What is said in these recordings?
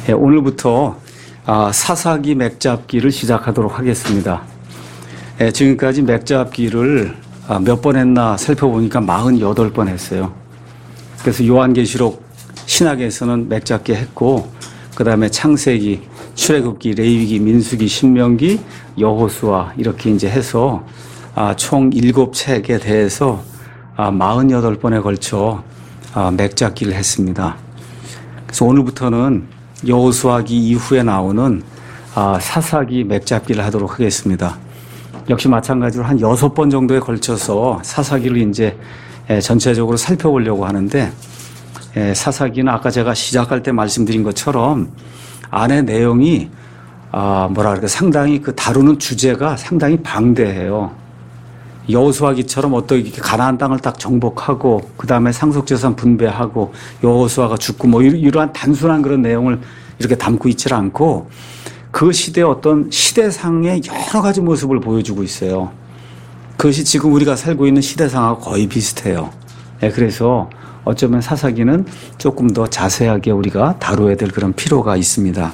오늘부터 사사기 맥잡기를 시작하도록 하겠습니다. 지금까지 맥잡기를 몇 번 했나 살펴보니까 48번 했어요. 그래서 요한계시록 신약에서는 맥잡기 했고, 그 다음에 창세기, 출애굽기, 레위기, 민수기, 신명기, 여호수아 이렇게 이제 해서 총 7책에 대해서 48번에 걸쳐 맥잡기를 했습니다. 그래서 오늘부터는 여호수아기 이후에 나오는 사사기 맥잡기를 하도록 하겠습니다. 역시 마찬가지로 한 6번 정도에 걸쳐서 사사기를 이제 전체적으로 살펴보려고 하는데, 사사기는 아까 제가 시작할 때 말씀드린 것처럼 안에 내용이 상당히 그 다루는 주제가 상당히 방대해요. 여호수아기처럼 어떻게 가나안 땅을 딱 정복하고 그 다음에 상속재산 분배하고 여호수아가 죽고 이러한 단순한 그런 내용을 이렇게 담고 있질 않고, 그 시대의 어떤 시대상의 여러 가지 모습을 보여주고 있어요. 그것이 지금 우리가 살고 있는 시대상하고 거의 비슷해요. 그래서 어쩌면 사사기는 조금 더 자세하게 우리가 다루어야 될 그런 필요가 있습니다.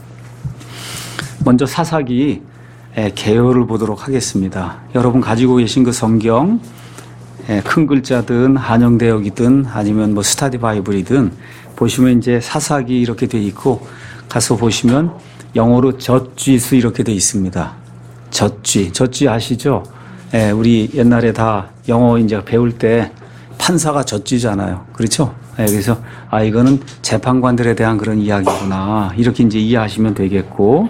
먼저 사사기 개요를 보도록 하겠습니다. 여러분 가지고 계신 그 성경, 큰 글자든 한영대역이든 아니면 스타디 바이블이든 보시면 이제 사사기 이렇게 돼 있고, 가서 보시면 영어로 젖쥐스 이렇게 돼 있습니다. 젖쥐 아시죠? 우리 옛날에 다 영어 이제 배울 때 판사가 젖쥐잖아요. 그렇죠? 그래서 이거는 재판관들에 대한 그런 이야기구나, 이렇게 이제 이해하시면 되겠고,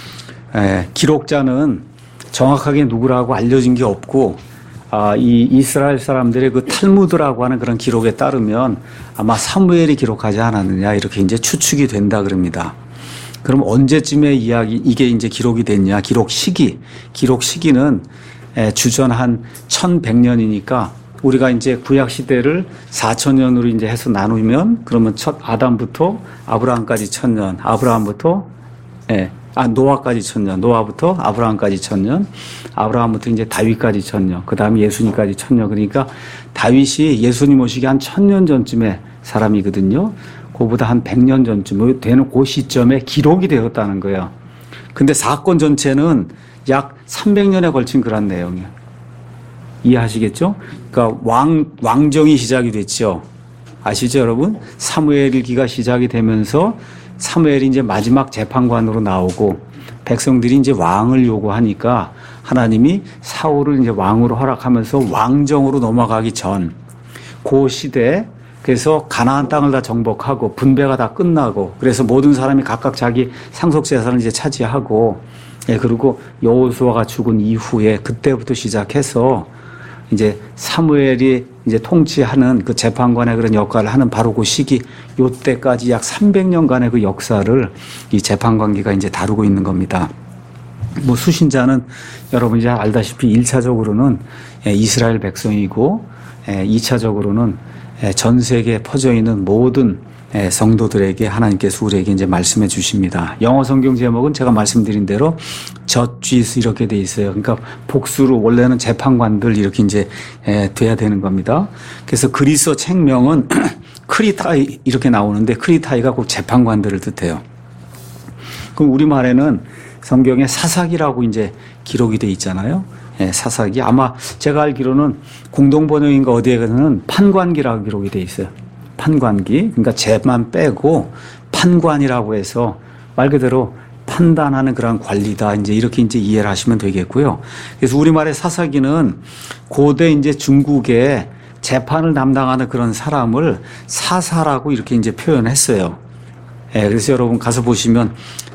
기록자는 정확하게 누구라고 알려진 게 없고, 이 이스라엘 사람들의 그 탈무드라고 하는 그런 기록에 따르면 아마 사무엘이 기록하지 않았느냐, 이렇게 이제 추측이 된다 그럽니다. 그럼 언제쯤의 이게 이제 기록이 됐냐? 기록 시기는 주전 한 1100년이니까 우리가 이제 구약 시대를 4000년으로 이제 해서 나누면, 그러면 첫 아담부터 아브라함까지 1000년, 노아까지 1000년, 노아부터 아브라함까지 1000년, 아브라함부터 이제 다윗까지 1000년, 그 다음에 예수님까지 1000년. 그러니까 다윗이 예수님 오시기 한 1000년 전쯤의 사람이거든요. 그보다 한 100년 전쯤 되는 그 시점에 기록이 되었다는 거예요. 근데 사건 전체는 약 300년에 걸친 그런 내용이에요. 이해하시겠죠? 그러니까 왕정이 시작이 됐죠. 아시죠, 여러분? 사무엘기가 시작이 되면서 사무엘이 이제 마지막 재판관으로 나오고, 백성들이 이제 왕을 요구하니까 하나님이 사울을 이제 왕으로 허락하면서 왕정으로 넘어가기 전 그 시대, 그래서 가나안 땅을 다 정복하고 분배가 다 끝나고, 그래서 모든 사람이 각각 자기 상속 재산을 이제 차지하고, 그리고 여호수아가 죽은 이후에 그때부터 시작해서 이제 사무엘이 이제 통치하는 그 재판관의 그런 역할을 하는 바로 그 시기, 요때까지 약 300년간의 그 역사를 이 재판관기가 이제 다루고 있는 겁니다. 수신자는 여러분이 잘 알다시피 1차적으로는 이스라엘 백성이고, 2차적으로는 전 세계에 퍼져 있는 모든 성도들에게 하나님께서 우리에게 이제 말씀해 주십니다. 영어 성경 제목은 제가 말씀드린 대로 젖쥐스 이렇게 돼 있어요. 그러니까 복수로 원래는 재판관들 이렇게 이제 돼야 되는 겁니다. 그래서 그리스어 책명은 크리타이 이렇게 나오는데, 크리타이가 곧 재판관들을 뜻해요. 그럼 우리말에는 성경에 사사기라고 이제 기록이 돼 있잖아요. 사사기. 아마 제가 알기로는 공동번역인가 어디에는 판관기라고 기록이 돼 있어요. 판관기. 그러니까 죄만 빼고 판관이라고 해서 말 그대로 판단하는 그런 관리다, 이제 이렇게 이제 이해를 하시면 되겠고요. 그래서 우리말의 사사기는 고대 이제 중국의 재판을 담당하는 그런 사람을 사사라고 이렇게 이제 표현했어요. 그래서 여러분 가서 보시면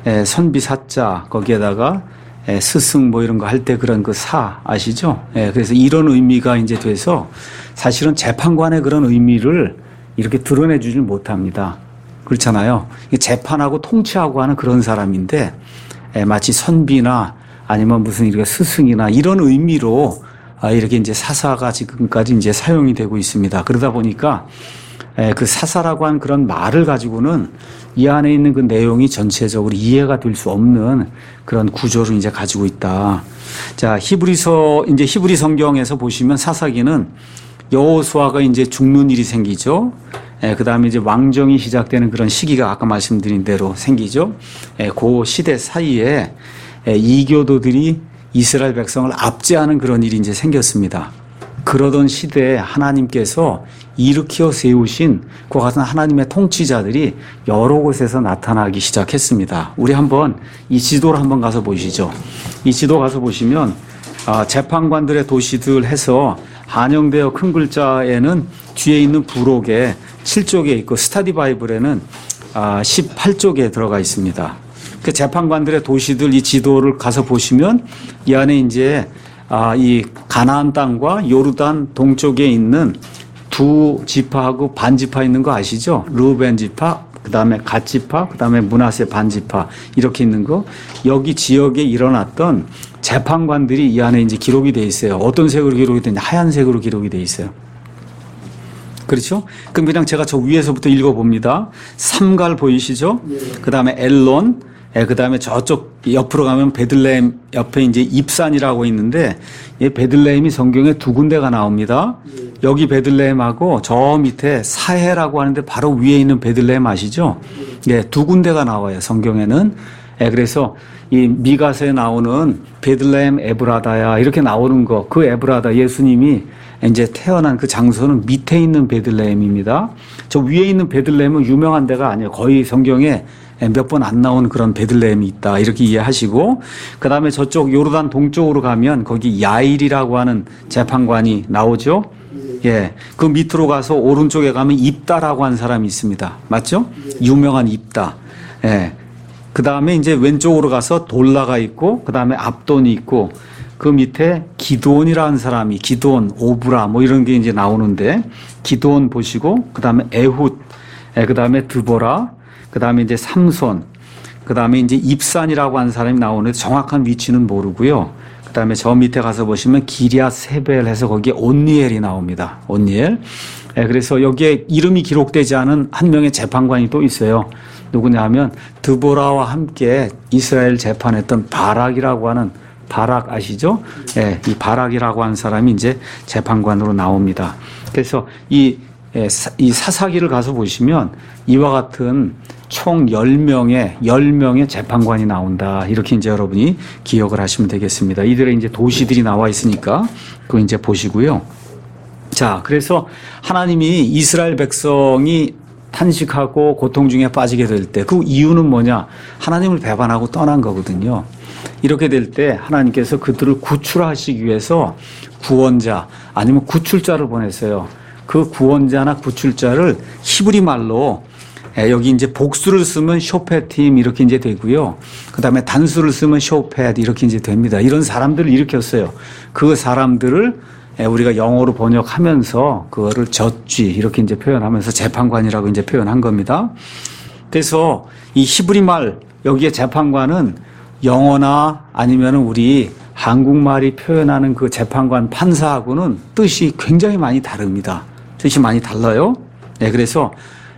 선비사자 거기에다가 스승 이런 거 할 때 그런 그 사 아시죠? 그래서 이런 의미가 이제 돼서 사실은 재판관의 그런 의미를 이렇게 드러내주질 못합니다. 그렇잖아요. 재판하고 통치하고 하는 그런 사람인데, 마치 선비나 아니면 무슨 이렇게 스승이나 이런 의미로 이렇게 이제 사사가 지금까지 이제 사용이 되고 있습니다. 그러다 보니까 그 사사라고 하는 그런 말을 가지고는 이 안에 있는 그 내용이 전체적으로 이해가 될 수 없는 그런 구조를 이제 가지고 있다. 자, 히브리 성경에서 보시면 사사기는 여호수아가 이제 죽는 일이 생기죠. 그 다음에 이제 왕정이 시작되는 그런 시기가 아까 말씀드린 대로 생기죠. 그 시대 사이에 이교도들이 이스라엘 백성을 압제하는 그런 일이 이제 생겼습니다. 그러던 시대에 하나님께서 일으켜 세우신 그와 같은 하나님의 통치자들이 여러 곳에서 나타나기 시작했습니다. 우리 한번 이 지도를 한번 가서 보시죠. 이 지도 가서 보시면 재판관들의 도시들 해서 한영되어 큰 글자에는 뒤에 있는 부록에 7쪽에 있고 스타디 바이블에는 18쪽에 들어가 있습니다. 그 재판관들의 도시들 이 지도를 가서 보시면 이 안에 이제 이 가나안 땅과 요르단 동쪽에 있는 두 지파하고 반 지파 있는 거 아시죠? 르우벤 지파, 그다음에 갓 지파, 그다음에 므낫세 반 지파 이렇게 있는 거. 여기 지역에 일어났던 재판관들이 이 안에 이제 기록이 돼 있어요. 어떤 색으로 기록이 되냐? 하얀색으로 기록이 돼 있어요. 그렇죠? 그럼 그냥 제가 저 위에서부터 읽어봅니다. 삼갈 보이시죠? 그다음에 엘론, 그 다음에 저쪽 옆으로 가면 베들레헴 옆에 이제 입산이라고 있는데, 이 베들레헴이 성경에 두 군데가 나옵니다. 여기 베들레헴하고 저 밑에 사해라고 하는데 바로 위에 있는 베들레헴 아시죠? 예, 두 군데가 나와요, 성경에는. 그래서 이 미가서에 나오는 베들레헴 에브라다야 이렇게 나오는 거, 그 에브라다 예수님이 이제 태어난 그 장소는 밑에 있는 베들레헴입니다. 저 위에 있는 베들레헴은 유명한 데가 아니에요. 거의 성경에 몇 번 안 나온 그런 베들레헴이 있다 이렇게 이해하시고, 그 다음에 저쪽 요르단 동쪽으로 가면 거기 야일이라고 하는 재판관이 나오죠. 예, 그 밑으로 가서 오른쪽에 가면 입다라고 하는 사람이 있습니다. 맞죠? 유명한 입다. 예. 그 다음에 이제 왼쪽으로 가서 돌라가 있고, 그 다음에 압돈이 있고, 그 밑에 기드온이라는 사람이, 기드온, 오브라 뭐 이런 게 이제 나오는데, 기드온 보시고, 그 다음에 에훗, 그 다음에 드보라, 그 다음에 이제 삼손, 그 다음에 이제 입산이라고 하는 사람이 나오는데 정확한 위치는 모르고요. 그 다음에 저 밑에 가서 보시면 기리앗 세벨 해서 거기에 온니엘이 나옵니다. 온니엘. 그래서 여기에 이름이 기록되지 않은 한 명의 재판관이 또 있어요. 누구냐 하면 드보라와 함께 이스라엘 재판했던 바락이라고 하는, 바락 아시죠? 예, 이 바락이라고 하는 사람이 이제 재판관으로 나옵니다. 그래서 이 사사기를 가서 보시면 이와 같은 총 10명의 재판관이 나온다. 이렇게 이제 여러분이 기억을 하시면 되겠습니다. 이들의 이제 도시들이 나와 있으니까 그거 이제 보시고요. 자, 그래서 하나님이 이스라엘 백성이 탄식하고 고통 중에 빠지게 될 때 그 이유는 뭐냐? 하나님을 배반하고 떠난 거거든요. 이렇게 될 때 하나님께서 그들을 구출하시기 위해서 구원자 아니면 구출자를 보냈어요. 그 구원자나 구출자를 히브리 말로 여기 이제 복수를 쓰면 쇼페팀 이렇게 이제 되고요. 그 다음에 단수를 쓰면 쇼펫 이렇게 이제 됩니다. 이런 사람들을 일으켰어요. 그 사람들을 우리가 영어로 번역하면서 그거를 저쥐 이렇게 이제 표현하면서 재판관이라고 이제 표현한 겁니다. 그래서 이 히브리 말 여기에 재판관은 영어나 아니면은 우리 한국말이 표현하는 그 재판관 판사하고는 뜻이 굉장히 많이 다릅니다. 뜻이 많이 달라요. 그래서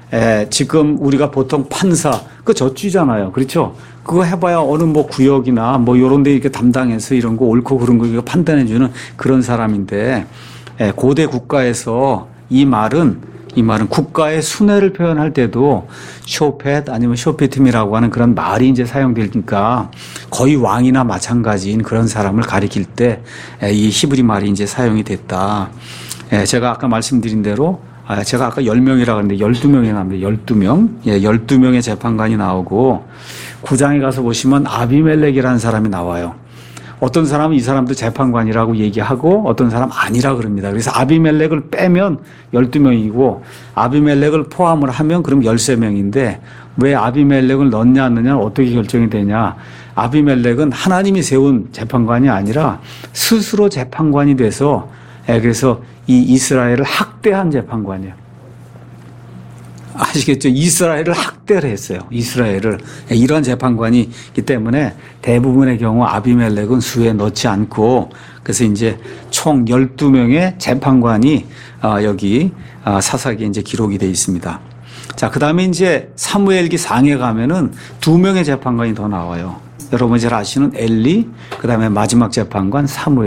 지금 우리가 보통 판사, 그 저쥐잖아요. 그렇죠? 그거 해봐야 어느 뭐 구역이나 뭐 요런 데 이렇게 담당해서 이런 거 옳고 그런 거 판단해주는 그런 사람인데, 고대 국가에서 이 말은 국가의 순회를 표현할 때도 쇼펫 아니면 쇼페팀이라고 하는 그런 말이 이제 사용되니까 거의 왕이나 마찬가지인 그런 사람을 가리킬 때 이 히브리 말이 이제 사용이 됐다. 제가 아까 말씀드린 대로 제가 아까 10명이라고 했는데 12명이 나옵니다. 12명. 12명의 재판관이 나오고 9장에 가서 보시면 아비멜렉이라는 사람이 나와요. 어떤 사람은 이 사람도 재판관이라고 얘기하고 어떤 사람 아니라 그럽니다. 그래서 아비멜렉을 빼면 12명이고 아비멜렉을 포함을 하면 그럼 13명인데 왜 아비멜렉을 넣냐 안 넣냐는 어떻게 결정이 되냐. 아비멜렉은 하나님이 세운 재판관이 아니라 스스로 재판관이 돼서 그래서 이 이스라엘을 학대한 재판관이에요. 아시겠죠? 이스라엘을 학대를 했어요. 이스라엘을. 이런 재판관이 있기 때문에 대부분의 경우 아비멜렉은 수에 넣지 않고 그래서 이제 총 12명의 재판관이 여기 사사기에 이제 기록이 되어 있습니다. 자, 그 다음에 이제 사무엘기 상에 가면은 2명의 재판관이 더 나와요. 여러분이 잘 아시는 엘리, 그 다음에 마지막 재판관 사무엘.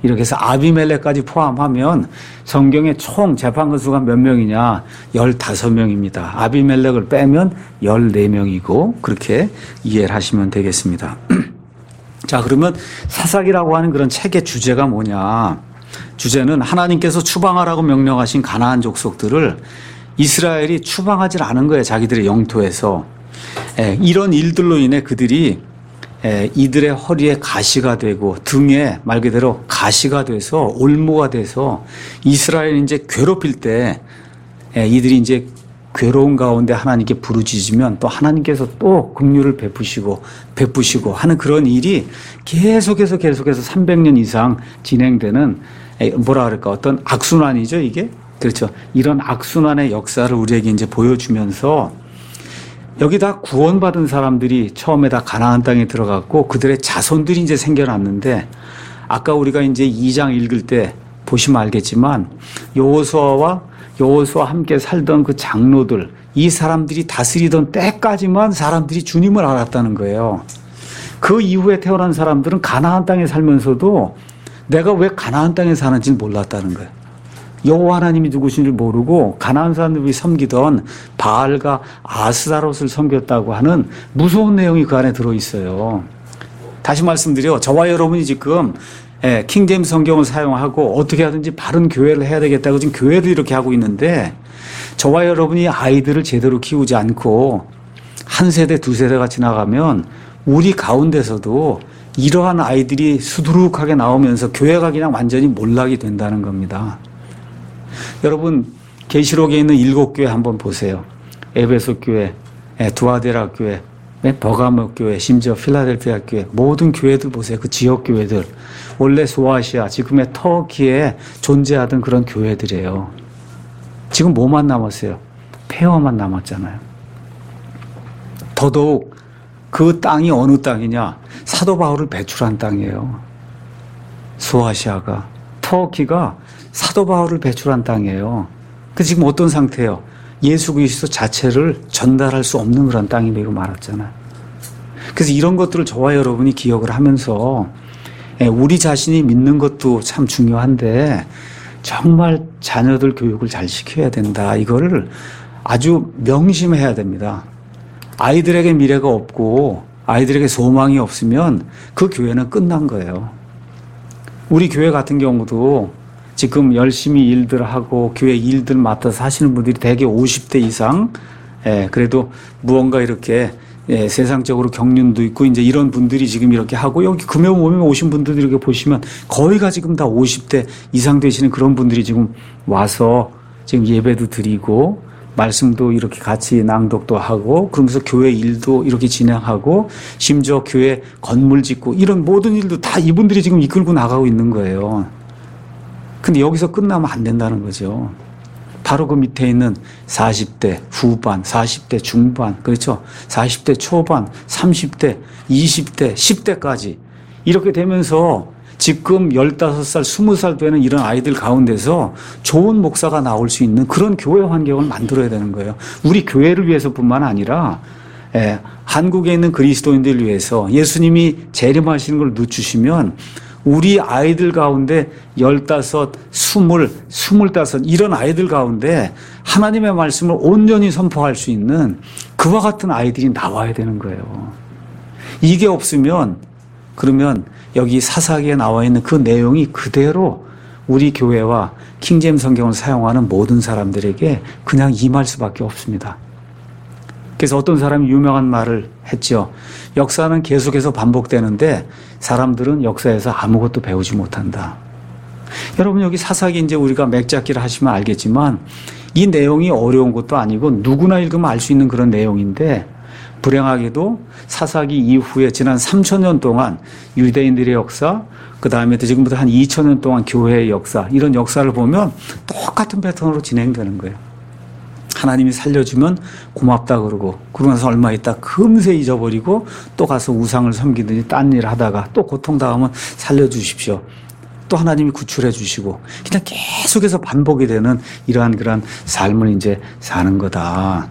이렇게 해서 아비멜렉까지 포함하면 성경의 총 재판관 수가 몇 명이냐? 15명입니다. 아비멜렉을 빼면 14명이고 그렇게 이해를 하시면 되겠습니다. 자, 그러면 사사기라고 하는 그런 책의 주제가 뭐냐? 주제는 하나님께서 추방하라고 명령하신 가나안 족속들을 이스라엘이 추방하지 않은 거예요. 자기들의 영토에서. 이런 일들로 인해 그들이 이들의 허리에 가시가 되고 등에 말 그대로 가시가 돼서 올무가 돼서 이스라엘이 이제 괴롭힐 때 이들이 이제 괴로운 가운데 하나님께 부르짖으면 또 하나님께서 또 긍휼을 베푸시고 하는 그런 일이 계속해서 300년 이상 진행되는 뭐라 그럴까 어떤 악순환이죠 이게. 그렇죠. 이런 악순환의 역사를 우리에게 이제 보여주면서 여기 다 구원받은 사람들이 처음에 다 가나안 땅에 들어갔고 그들의 자손들이 이제 생겨났는데 아까 우리가 이제 2장 읽을 때 보시면 알겠지만 여호수아와 함께 살던 그 장로들 이 사람들이 다스리던 때까지만 사람들이 주님을 알았다는 거예요. 그 이후에 태어난 사람들은 가나안 땅에 살면서도 내가 왜 가나안 땅에 사는지 몰랐다는 거예요. 여호와 하나님이 누구신 줄 모르고 가나안 사람들이 섬기던 바알과 아스타롯을 섬겼다고 하는 무서운 내용이 그 안에 들어있어요. 다시 말씀드려 저와 여러분이 지금 킹제임스 성경을 사용하고 어떻게 하든지 바른 교회를 해야 되겠다고 지금 교회를 이렇게 하고 있는데 저와 여러분이 아이들을 제대로 키우지 않고 한 세대 두 세대가 지나가면 우리 가운데서도 이러한 아이들이 수두룩하게 나오면서 교회가 그냥 완전히 몰락이 된다는 겁니다. 여러분 계시록에 있는 7교회 한번 보세요. 에베소 교회, 두아데라 교회, 버가모 교회, 심지어 필라델피아 교회 모든 교회들 보세요. 그 지역 교회들 원래 소아시아 지금의 터키에 존재하던 그런 교회들이에요. 지금 뭐만 남았어요? 폐허만 남았잖아요. 더더욱 그 땅이 어느 땅이냐? 사도 바울을 배출한 땅이에요. 소아시아가 터키가 사도 바울을 배출한 땅이에요. 그 지금 어떤 상태예요? 예수 그리스도 자체를 전달할 수 없는 그런 땅이 되고 말았잖아요. 그래서 이런 것들을 저와 여러분이 기억을 하면서 우리 자신이 믿는 것도 참 중요한데 정말 자녀들 교육을 잘 시켜야 된다. 이거를 아주 명심해야 됩니다. 아이들에게 미래가 없고 아이들에게 소망이 없으면 그 교회는 끝난 거예요. 우리 교회 같은 경우도 지금 열심히 일들 하고 교회 일들 맡아서 하시는 분들이 대개 50대 이상, 그래도 무언가 이렇게 세상적으로 경륜도 있고 이제 이런 분들이 지금 이렇게 하고 여기 금요 모임에 오신 분들 이렇게 보시면 거의가 지금 다 50대 이상 되시는 그런 분들이 지금 와서 지금 예배도 드리고 말씀도 이렇게 같이 낭독도 하고 그러면서 교회 일도 이렇게 진행하고 심지어 교회 건물 짓고 이런 모든 일도 다 이분들이 지금 이끌고 나가고 있는 거예요. 근데 여기서 끝나면 안 된다는 거죠. 바로 그 밑에 있는 40대 후반, 40대 중반, 그렇죠? 40대 초반, 30대, 20대, 10대까지 이렇게 되면서 지금 15살, 20살 되는 이런 아이들 가운데서 좋은 목사가 나올 수 있는 그런 교회 환경을 만들어야 되는 거예요. 우리 교회를 위해서뿐만 아니라 한국에 있는 그리스도인들을 위해서 예수님이 재림하시는 걸 늦추시면 우리 아이들 가운데 15, 20, 25 이런 아이들 가운데 하나님의 말씀을 온전히 선포할 수 있는 그와 같은 아이들이 나와야 되는 거예요. 이게 없으면 그러면 여기 사사기에 나와 있는 그 내용이 그대로 우리 교회와 킹제임스 성경을 사용하는 모든 사람들에게 그냥 임할 수밖에 없습니다. 그래서 어떤 사람이 유명한 말을 했죠. 역사는 계속해서 반복되는데 사람들은 역사에서 아무것도 배우지 못한다. 여러분 여기 사사기 이제 우리가 맥잡기를 하시면 알겠지만 이 내용이 어려운 것도 아니고 누구나 읽으면 알 수 있는 그런 내용인데 불행하게도 사사기 이후에 지난 3000년 동안 유대인들의 역사 그 다음에 또 지금부터 한 2000년 동안 교회의 역사 이런 역사를 보면 똑같은 패턴으로 진행되는 거예요. 하나님이 살려주면 고맙다 그러고 나서 얼마 있다 금세 잊어버리고 또 가서 우상을 섬기든지 딴 일 하다가 또 고통당하면 살려주십시오. 또 하나님이 구출해 주시고 그냥 계속해서 반복이 되는 이러한 그런 삶을 이제 사는 거다.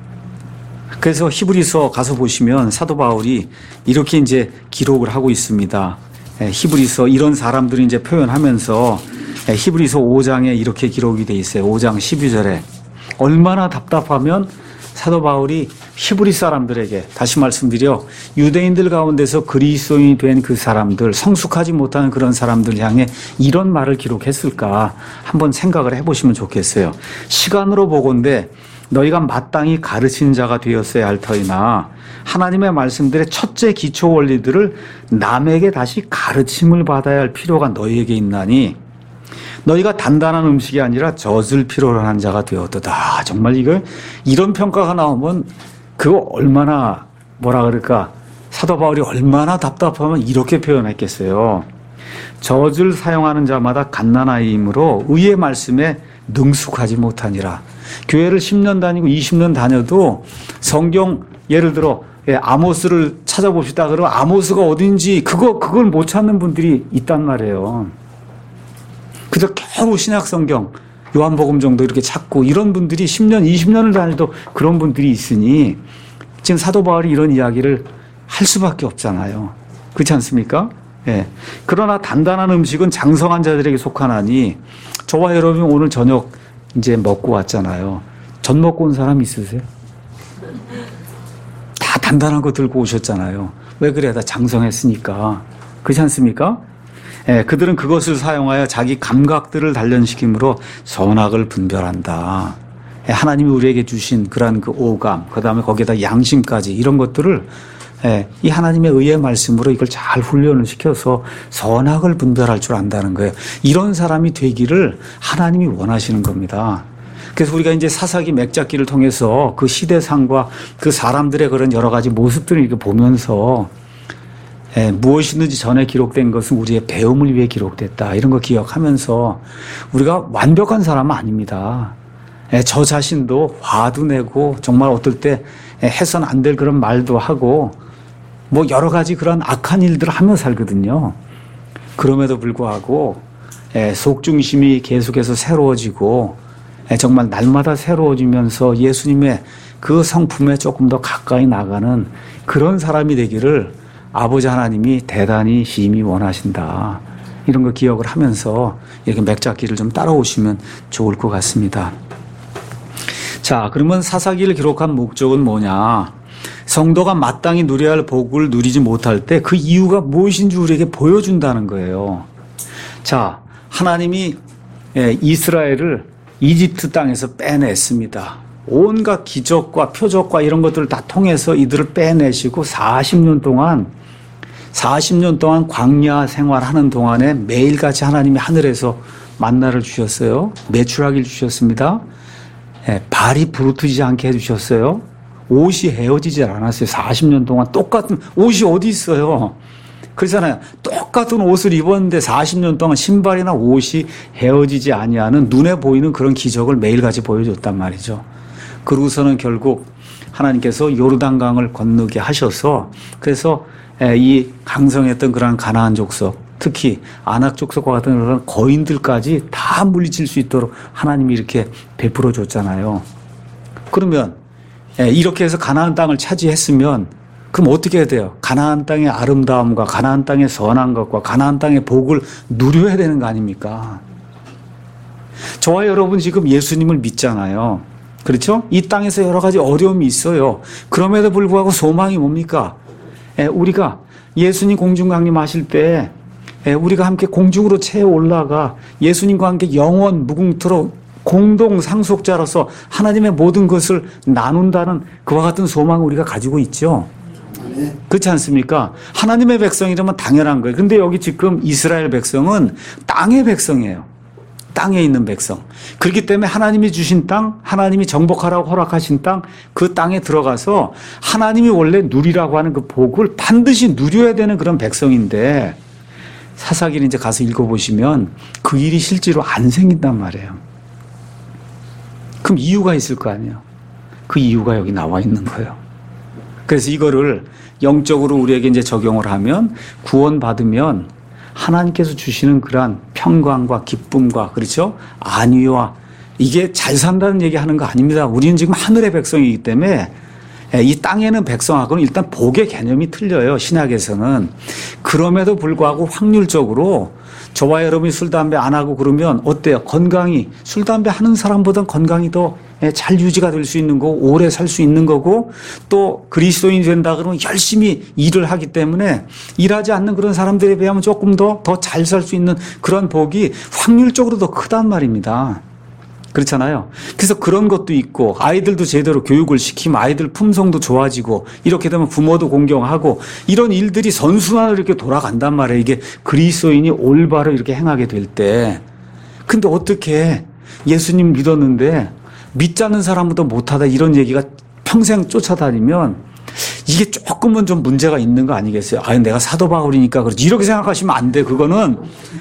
그래서 히브리서 가서 보시면 사도 바울이 이렇게 이제 기록을 하고 있습니다. 히브리서 이런 사람들이 이제 표현하면서 히브리서 5장에 이렇게 기록이 돼 있어요. 5장 12절에 얼마나 답답하면 사도 바울이 히브리 사람들에게 다시 말씀드려 유대인들 가운데서 그리스도인이 된 그 사람들 성숙하지 못하는 그런 사람들 향해 이런 말을 기록했을까 한번 생각을 해보시면 좋겠어요. 시간으로 보건대 너희가 마땅히 가르치는 자가 되었어야 할 터이나 하나님의 말씀들의 첫째 기초 원리들을 남에게 다시 가르침을 받아야 할 필요가 너희에게 있나니 너희가 단단한 음식이 아니라 젖을 필요로 하는 자가 되었도다. 정말 이런 평가가 나오면 그거 얼마나 뭐라 그럴까 사도 바울이 얼마나 답답하면 이렇게 표현했겠어요. 젖을 사용하는 자마다 갓난아이이므로 의의 말씀에 능숙하지 못하니라. 교회를 10년 다니고 20년 다녀도 성경 예를 들어 아모스를 찾아봅시다. 그러면 아모스가 어딘지 그걸 못 찾는 분들이 있단 말이에요. 그저 겨우 신약 성경 요한복음 정도 이렇게 찾고 이런 분들이 10년, 20년을 다녀도 그런 분들이 있으니 지금 사도 바울이 이런 이야기를 할 수밖에 없잖아요. 그렇지 않습니까? 예. 그러나 단단한 음식은 장성한 자들에게 속하나니 저와 여러분 오늘 저녁 이제 먹고 왔잖아요. 전 먹고 온 사람 있으세요? 다 단단한 거 들고 오셨잖아요. 왜 그래? 다 장성했으니까. 그렇지 않습니까? 예, 그들은 그것을 사용하여 자기 감각들을 단련시킴으로 선악을 분별한다. 예, 하나님이 우리에게 주신 그러한 그 오감, 그 다음에 거기에다 양심까지 이런 것들을 이 하나님의 의의 말씀으로 이걸 잘 훈련을 시켜서 선악을 분별할 줄 안다는 거예요. 이런 사람이 되기를 하나님이 원하시는 겁니다. 그래서 우리가 이제 사사기 맥잡기를 통해서 그 시대상과 그 사람들의 그런 여러 가지 모습들을 이렇게 보면서 무엇이든지 전에 기록된 것은 우리의 배움을 위해 기록됐다. 이런 거 기억하면서 우리가 완벽한 사람은 아닙니다. 저 자신도 화도 내고 정말 어떨 때 해서는 안 될 그런 말도 하고 뭐 여러 가지 그런 악한 일들을 하며 살거든요. 그럼에도 불구하고 속중심이 계속해서 새로워지고 정말 날마다 새로워지면서 예수님의 그 성품에 조금 더 가까이 나가는 그런 사람이 되기를 아버지 하나님이 대단히 심히 원하신다. 이런 거 기억을 하면서 이렇게 맥잡기를 좀 따라오시면 좋을 것 같습니다. 자, 그러면 사사기를 기록한 목적은 뭐냐? 성도가 마땅히 누려야 할 복을 누리지 못할 때 그 이유가 무엇인지 우리에게 보여준다는 거예요. 자, 하나님이 이스라엘을 이집트 땅에서 빼냈습니다. 온갖 기적과 표적과 이런 것들을 다 통해서 이들을 빼내시고 40년 동안 광야 생활하는 동안에 매일같이 하나님이 하늘에서 만나를 주셨어요. 메추라기를 주셨습니다. 발이 부르트지 않게 해주셨어요. 옷이 헤어지지 않았어요. 40년 동안 똑같은 옷이 어디 있어요. 그렇잖아요. 똑같은 옷을 입었는데 40년 동안 신발이나 옷이 헤어지지 아니하는 눈에 보이는 그런 기적을 매일같이 보여줬단 말이죠. 그러고서는 결국 하나님께서 요르단강을 건너게 하셔서 그래서 이 강성했던 그러한 가나안 족속, 특히 아낙 족속과 같은 그런 거인들까지 다 물리칠 수 있도록 하나님이 이렇게 베풀어 줬잖아요. 그러면 이렇게 해서 가나안 땅을 차지했으면 그럼 어떻게 해야 돼요? 가나안 땅의 아름다움과 가나안 땅의 선한 것과 가나안 땅의 복을 누려야 되는 거 아닙니까? 저와 여러분 지금 예수님을 믿잖아요. 그렇죠? 이 땅에서 여러 가지 어려움이 있어요. 그럼에도 불구하고 소망이 뭡니까? 우리가 예수님 공중 강림하실 때 우리가 함께 공중으로 채 올라가 예수님과 함께 영원 무궁토록 공동 상속자로서 하나님의 모든 것을 나눈다는 그와 같은 소망을 우리가 가지고 있죠. 그렇지 않습니까? 하나님의 백성이라면 당연한 거예요. 근데 여기 지금 이스라엘 백성은 땅의 백성이에요. 땅에 있는 백성. 그렇기 때문에 하나님이 주신 땅, 하나님이 정복하라고 허락하신 땅, 그 땅에 들어가서 하나님이 원래 누리라고 하는 그 복을 반드시 누려야 되는 그런 백성인데 사사기를 이제 가서 읽어보시면 그 일이 실제로 안 생긴단 말이에요. 그럼 이유가 있을 거 아니에요. 그 이유가 여기 나와 있는 거예요. 그래서 이거를 영적으로 우리에게 이제 적용을 하면 구원받으면 하나님께서 주시는 그러한 평강과 기쁨과 그렇죠? 안위와 이게 잘 산다는 얘기 하는 거 아닙니다. 우리는 지금 하늘의 백성이기 때문에 이 땅에는 백성하고는 일단 복의 개념이 틀려요. 신약에서는. 그럼에도 불구하고 확률적으로 저와 여러분이 술, 담배 안 하고 그러면 어때요? 건강이, 술, 담배 하는 사람보단 건강이 더 잘 유지가 될 수 있는 거고, 오래 살 수 있는 거고, 또 그리스도인이 된다 그러면 열심히 일을 하기 때문에 일하지 않는 그런 사람들에 비하면 조금 더 잘 살 수 있는 그런 복이 확률적으로 더 크단 말입니다. 그렇잖아요. 그래서 그런 것도 있고, 아이들도 제대로 교육을 시키면 아이들 품성도 좋아지고, 이렇게 되면 부모도 공경하고, 이런 일들이 선순환으로 이렇게 돌아간단 말이에요. 이게 그리스도인이 올바로 이렇게 행하게 될 때. 근데 어떻게 예수님 믿었는데 믿지 않는 사람보다 못하다 이런 얘기가 평생 쫓아다니면 이게 조금은 좀 문제가 있는 거 아니겠어요? 아, 내가 사도 바울이니까 그렇지. 이렇게 생각하시면 안 돼. 그건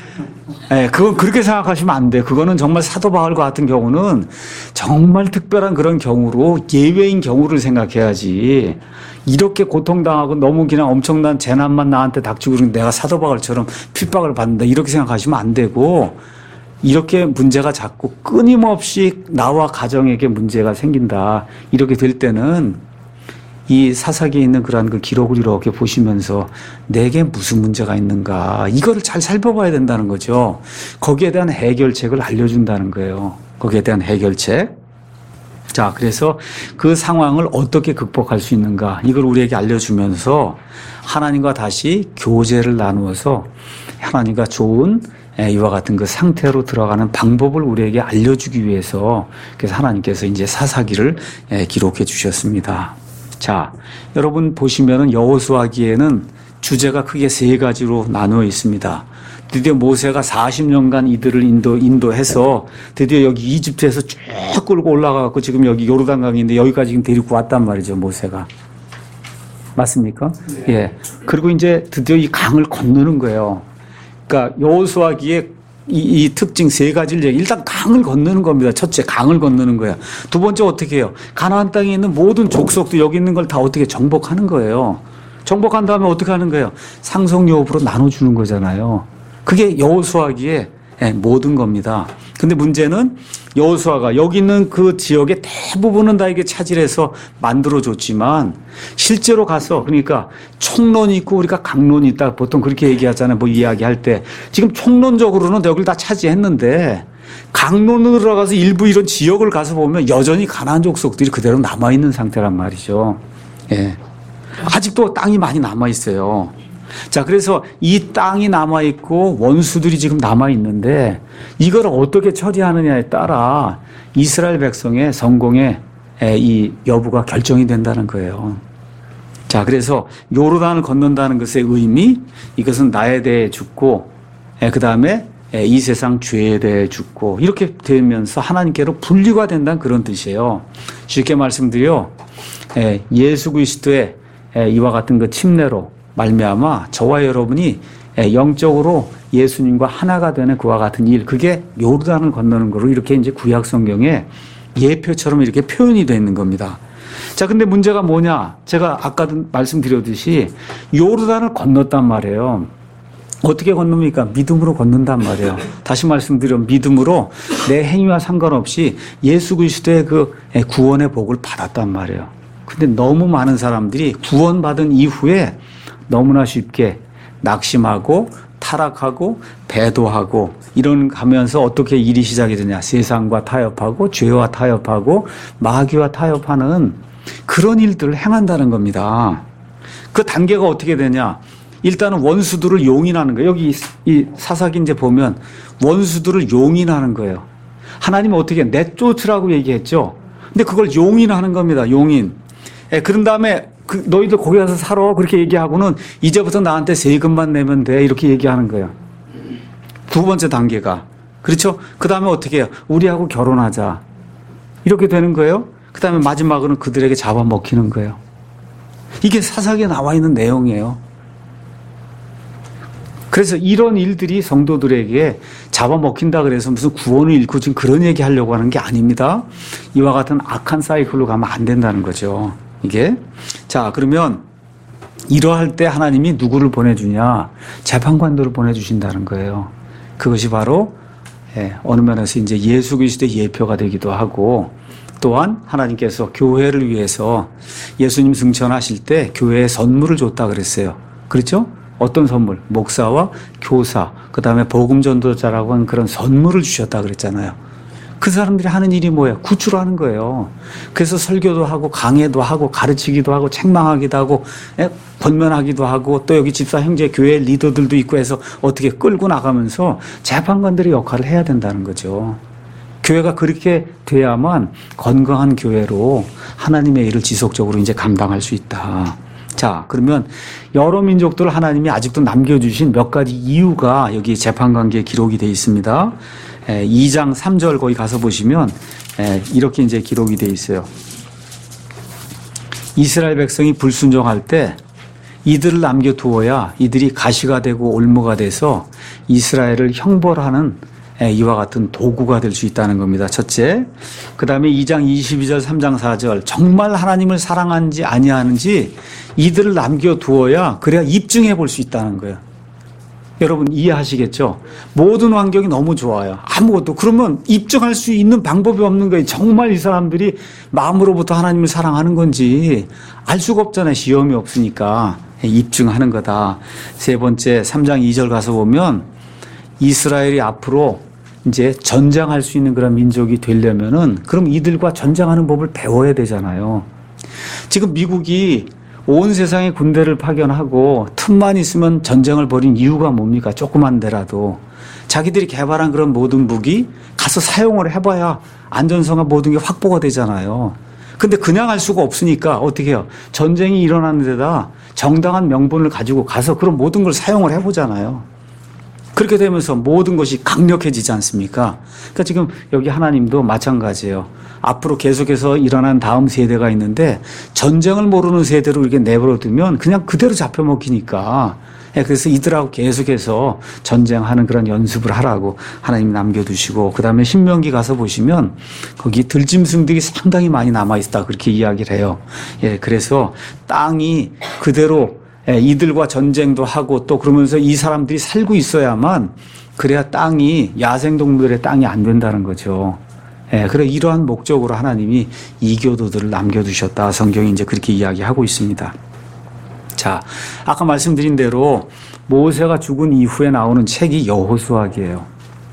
그렇게 생각하시면 안 돼. 그거는 정말 사도 바울과 같은 경우는 정말 특별한 그런 경우로 예외인 경우를 생각해야지. 이렇게 고통당하고 너무 그냥 엄청난 재난만 나한테 닥치고 그러면 내가 사도 바울처럼 핍박을 받는다. 이렇게 생각하시면 안 되고, 이렇게 문제가 자꾸 끊임없이 나와 가정에게 문제가 생긴다. 이렇게 될 때는 이 사사기에 있는 그러한 그 기록을 이렇게 보시면서 내게 무슨 문제가 있는가, 이거를 잘 살펴봐야 된다는 거죠. 거기에 대한 해결책을 알려준다는 거예요. 거기에 대한 해결책. 자, 그래서 그 상황을 어떻게 극복할 수 있는가, 이걸 우리에게 알려주면서 하나님과 다시 교제를 나누어서 하나님과 좋은 이와 같은 그 상태로 들어가는 방법을 우리에게 알려주기 위해서, 그래서 하나님께서 이제 사사기를 기록해 주셨습니다. 자, 여러분 보시면은 여호수아기에는 주제가 크게 3가지로 나누어 있습니다. 드디어 모세가 40년간 이들을 인도해서 드디어 여기 이집트에서 쭉 끌고 올라가고 지금 여기 요르단강인데 여기까지 지금 데리고 왔단 말이죠, 모세가. 맞습니까? 네. 예. 그리고 이제 드디어 이 강을 건너는 거예요. 그러니까 여호수아기의 이 특징 3가지를 얘기. 일단 강을 건너는 겁니다. 첫째, 강을 건너는 거야. 두 번째, 어떻게 해요? 가나안 땅에 있는 모든 족속도 여기 있는 걸 다 어떻게 정복하는 거예요. 정복한 다음에 어떻게 하는 거예요? 상속유업으로 나눠주는 거잖아요. 그게 여호수아기의 모든 겁니다. 근데 문제는 여호수아가 여기 있는 그 지역의 대부분은 다 이게 차지해서 만들어줬지만 실제로 가서, 그러니까 총론이 있고 우리가 강론이 있다 보통 그렇게 얘기하잖아요. 뭐 이야기할 때 지금 총론적으로는 여기를 다 차지했는데 강론으로 들어가서 일부 이런 지역을 가서 보면 여전히 가나안 족속들이 그대로 남아있는 상태란 말이죠. 예. 아직도 땅이 많이 남아있어요. 자, 그래서 이 땅이 남아있고 원수들이 지금 남아있는데 이걸 어떻게 처리하느냐에 따라 이스라엘 백성의 성공의 이 여부가 결정이 된다는 거예요. 자, 그래서 요르단을 건넌다는 것의 의미, 이것은 나에 대해 죽고, 그 다음에 이 세상 죄에 대해 죽고, 이렇게 되면서 하나님께로 분리가 된다는 그런 뜻이에요. 쉽게 말씀드려, 예수 그리스도의 이와 같은 그 침례로 말미암아 저와 여러분이 영적으로 예수님과 하나가 되는 그와 같은 일, 그게 요르단을 건너는 거로 이렇게 이제 구약 성경에 예표처럼 이렇게 표현이 되어 있는 겁니다. 자, 근데 문제가 뭐냐? 제가 아까도 말씀드렸듯이 요르단을 건넜단 말이에요. 어떻게 건넙니까? 믿음으로 건넌단 말이에요. 다시 말씀드려, 믿음으로 내 행위와 상관없이 예수 그리스도의 그 구원의 복을 받았단 말이에요. 근데 너무 많은 사람들이 구원받은 이후에 너무나 쉽게 낙심하고 타락하고 배도하고 이런 가면서 어떻게 일이 시작이 되냐? 세상과 타협하고 죄와 타협하고 마귀와 타협하는 그런 일들을 행한다는 겁니다. 그 단계가 어떻게 되냐? 일단은 원수들을 용인하는 거예요. 여기 이 사사기 이제 보면 원수들을 용인하는 거예요. 하나님은 어떻게 내쫓으라고 얘기했죠. 근데 그걸 용인하는 겁니다. 용인. 그런 다음에 너희들 거기 가서 살아 그렇게 얘기하고는 이제부터 나한테 세금만 내면 돼 이렇게 얘기하는 거예요. 두 번째 단계가. 그렇죠? 그 다음에 어떻게 해요? 우리하고 결혼하자. 이렇게 되는 거예요. 그 다음에 마지막으로는 그들에게 잡아먹히는 거예요. 이게 사사기에 나와 있는 내용이에요. 그래서 이런 일들이 성도들에게 잡아먹힌다 그래서 무슨 구원을 잃고 지금 그런 얘기 하려고 하는 게 아닙니다. 이와 같은 악한 사이클로 가면 안 된다는 거죠. 이게. 자, 그러면 이러할 때 하나님이 누구를 보내주냐? 재판관들을 보내주신다는 거예요. 그것이 바로 어느 면에서 이제 예수 그리스도의 예표가 되기도 하고 또한 하나님께서 교회를 위해서 예수님 승천하실 때 교회에 선물을 줬다 그랬어요. 그렇죠? 어떤 선물? 목사와 교사, 그 다음에 복음 전도자라고 하는 그런 선물을 주셨다 그랬잖아요. 그 사람들이 하는 일이 뭐예요? 구출하는 거예요. 그래서 설교도 하고 강해도 하고 가르치기도 하고 책망하기도 하고 권면하기도 하고 또 여기 집사 형제 교회 리더들도 있고 해서 어떻게 끌고 나가면서 재판관들의 역할을 해야 된다는 거죠. 교회가 그렇게 돼야만 건강한 교회로 하나님의 일을 지속적으로 이제 감당할 수 있다. 자, 그러면 여러 민족들을 하나님이 아직도 남겨주신 몇 가지 이유가 여기 재판관계에 기록이 되어 있습니다. 2장 3절 거기 가서 보시면 이렇게 이제 기록이 되어 있어요. 이스라엘 백성이 불순종할 때 이들을 남겨두어야 이들이 가시가 되고 올무가 돼서 이스라엘을 형벌하는 이와 같은 도구가 될 수 있다는 겁니다. 첫째. 그 다음에 2장 22절 3장 4절 정말 하나님을 사랑하는지 아니하는지 이들을 남겨두어야 그래야 입증해 볼 수 있다는 거예요. 여러분 이해하시겠죠? 모든 환경이 너무 좋아요. 아무것도. 그러면 입증할 수 있는 방법이 없는 거예요. 정말 이 사람들이 마음으로부터 하나님을 사랑하는 건지 알 수가 없잖아요. 시험이 없으니까. 입증하는 거다. 세 번째 3장 2절 가서 보면 이스라엘이 앞으로 이제 전쟁할 수 있는 그런 민족이 되려면은 그럼 이들과 전쟁하는 법을 배워야 되잖아요. 지금 미국이 온 세상에 군대를 파견하고 틈만 있으면 전쟁을 벌인 이유가 뭡니까? 조그만 데라도. 자기들이 개발한 그런 모든 무기 가서 사용을 해봐야 안전성과 모든 게 확보가 되잖아요. 근데 그냥 할 수가 없으니까 어떻게 해요? 전쟁이 일어나는 데다 정당한 명분을 가지고 가서 그런 모든 걸 사용을 해보잖아요. 그렇게 되면서 모든 것이 강력해지지 않습니까? 그러니까 지금 여기 하나님도 마찬가지예요. 앞으로 계속해서 일어난 다음 세대가 있는데 전쟁을 모르는 세대로 이렇게 내버려두면 그냥 그대로 잡혀먹히니까 그래서 이들하고 계속해서 전쟁하는 그런 연습을 하라고 하나님이 남겨두시고 그다음에 신명기 가서 보시면 거기 들짐승들이 상당히 많이 남아있다 그렇게 이야기를 해요. 그래서 땅이 그대로 이들과 전쟁도 하고 또 그러면서 이 사람들이 살고 있어야만 그래야 땅이 야생동물의 땅이 안 된다는 거죠. 그래 이러한 목적으로 하나님이 이교도들을 남겨두셨다. 성경이 이제 그렇게 이야기하고 있습니다. 자, 아까 말씀드린 대로 모세가 죽은 이후에 나오는 책이 여호수아기예요.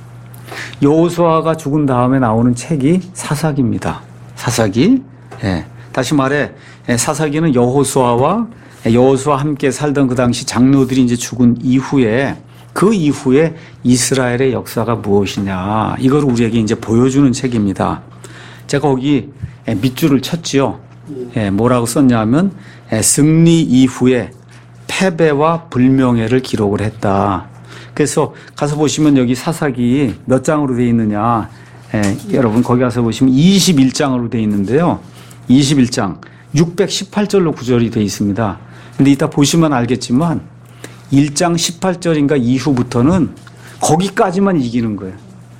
여호수아가 죽은 다음에 나오는 책이 사사기입니다. 사사기. 다시 말해 사사기는 여호수아와 함께 살던 그 당시 장로들이 이제 죽은 이후에 그 이후에 이스라엘의 역사가 무엇이냐 이걸 우리에게 이제 보여주는 책입니다. 제가 거기 밑줄을 쳤지요. 뭐라고 썼냐면 승리 이후에 패배와 불명예를 기록을 했다. 그래서 가서 보시면 여기 사사기 몇 장으로 되어 있느냐. 여러분 거기 가서 보시면 21장으로 되어 있는데요. 21장 618절로 구절이 되어 있습니다. 근데 이따 보시면 알겠지만 1장 18절인가 이후부터는 거기까지만 이기는 거예요.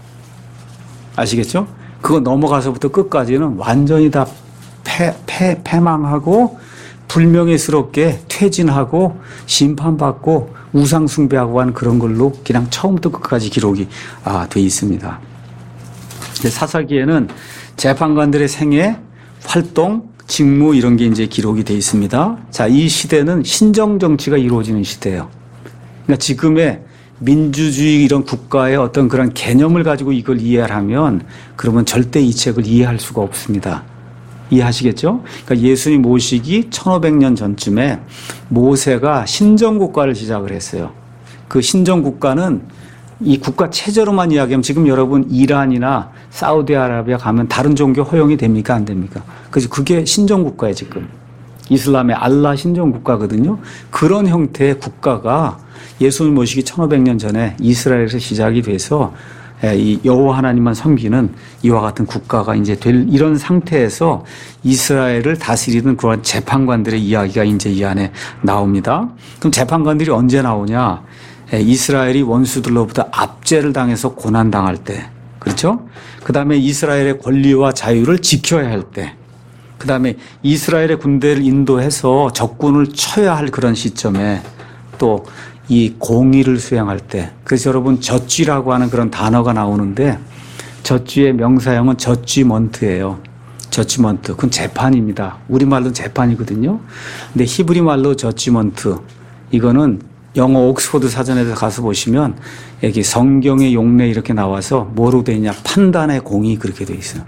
아시겠죠? 그거 넘어가서부터 끝까지는 완전히 다 패망하고 불명예스럽게 퇴진하고 심판받고 우상숭배하고 하는 그런 걸로 그냥 처음부터 끝까지 기록이 돼 있습니다. 사사기에는 재판관들의 생애, 활동, 직무 이런 게 이제 기록이 되어 있습니다. 자, 이 시대는 신정 정치가 이루어지는 시대예요. 그러니까 지금의 민주주의 이런 국가의 어떤 그런 개념을 가지고 이걸 이해를 하면 그러면 절대 이 책을 이해할 수가 없습니다. 이해하시겠죠? 그러니까 예수님 오시기 1500년 전쯤에 모세가 신정국가를 시작을 했어요. 그 신정국가는 이 국가 체제로만 이야기하면 지금 여러분 이란이나 사우디아라비아 가면 다른 종교 허용이 됩니까? 안 됩니까? 그래서 그게 신정국가예요, 지금. 이슬람의 알라 신정국가거든요. 그런 형태의 국가가 예수님 모시기 1500년 전에 이스라엘에서 시작이 돼서 이 여호와 하나님만 섬기는 이와 같은 국가가 이제 될 이런 상태에서 이스라엘을 다스리는 그런 재판관들의 이야기가 이제 이 안에 나옵니다. 그럼 재판관들이 언제 나오냐? 이스라엘이 원수들로부터 압제를 당해서 고난당할 때, 그렇죠? 그 다음에 이스라엘의 권리와 자유를 지켜야 할 때, 그 다음에 이스라엘의 군대를 인도해서 적군을 쳐야 할 그런 시점에 또 이 공의를 수행할 때, 그래서 여러분 젖쥐라고 하는 그런 단어가 나오는데 젖쥐의 명사형은 젖쥐먼트예요. 저지먼트. 그건 재판입니다. 우리말로는 재판이거든요. 근데 히브리 말로 저지먼트. 이거는 영어 옥스포드 사전에 가서 보시면 여기 성경의 용례 이렇게 나와서 뭐로 되어 있냐. 판단의 공의 그렇게 되어 있어요.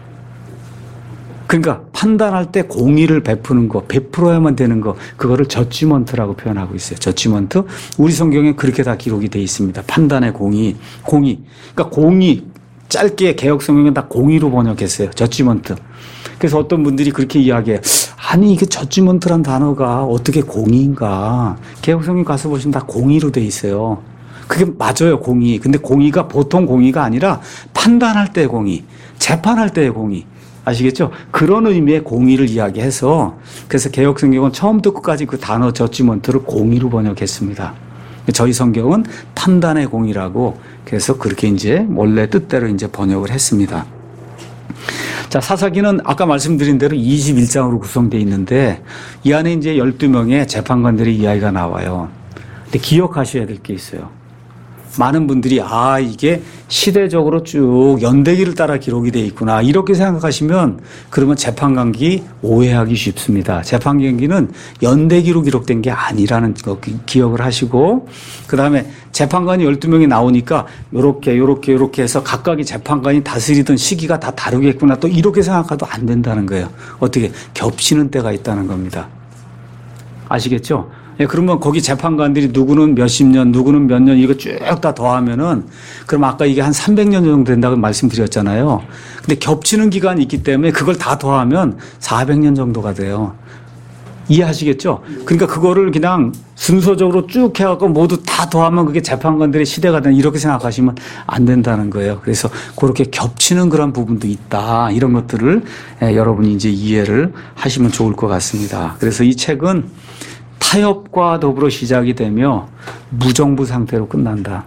그러니까 판단할 때 공의를 베푸는 거, 베풀어야만 되는 거, 그거를 저지먼트라고 표현하고 있어요. 저지먼트. 우리 성경에 그렇게 다 기록이 되어 있습니다. 판단의 공의. 그러니까 공의. 짧게 개혁 성경은 다 공의로 번역했어요. 저지먼트. 그래서 어떤 분들이 그렇게 이야기해요. 아니 이게 저지먼트란 단어가 어떻게 공의인가. 개혁 성경 가서 보시면 다 공의로 돼 있어요. 그게 맞아요. 공의. 근데 공의가 보통 공의가 아니라 판단할 때의 공의, 재판할 때의 공의. 아시겠죠? 그런 의미의 공의를 이야기해서 그래서 개혁 성경은 처음부터 끝까지 그 단어 저지먼트를 공의로 번역했습니다. 저희 성경은 판단의 공의라고 그래서 그렇게 이제 원래 뜻대로 이제 번역을 했습니다. 자, 사사기는 아까 말씀드린 대로 21장으로 구성되어 있는데 이 안에 이제 12명의 재판관들의 이야기가 나와요. 근데 기억하셔야 될 게 있어요. 많은 분들이 이게 시대적으로 쭉 연대기를 따라 기록이 되어 있구나 이렇게 생각하시면 그러면 재판관기 오해하기 쉽습니다. 재판관기는 연대기로 기록된 게 아니라는 거 기억을 하시고 그다음에 재판관이 12명이 나오니까 요렇게 해서 각각의 재판관이 다스리던 시기가 다 다르겠구나 또 이렇게 생각해도 안 된다는 거예요. 어떻게 겹치는 때가 있다는 겁니다. 아시겠죠? 예, 그러면 거기 재판관들이 누구는 몇십 년, 누구는 몇 년, 이거 쭉 다 더하면은, 그럼 아까 이게 한 300년 정도 된다고 말씀드렸잖아요. 근데 겹치는 기간이 있기 때문에 그걸 다 더하면 400년 정도가 돼요. 이해하시겠죠? 그러니까 그거를 그냥 순서적으로 쭉 해갖고 모두 다 더하면 그게 재판관들의 시대가 되는 이렇게 생각하시면 안 된다는 거예요. 그래서 그렇게 겹치는 그런 부분도 있다. 이런 것들을 여러분이 이제 이해를 하시면 좋을 것 같습니다. 그래서 이 책은 타협과 더불어 시작이 되며 무정부 상태로 끝난다.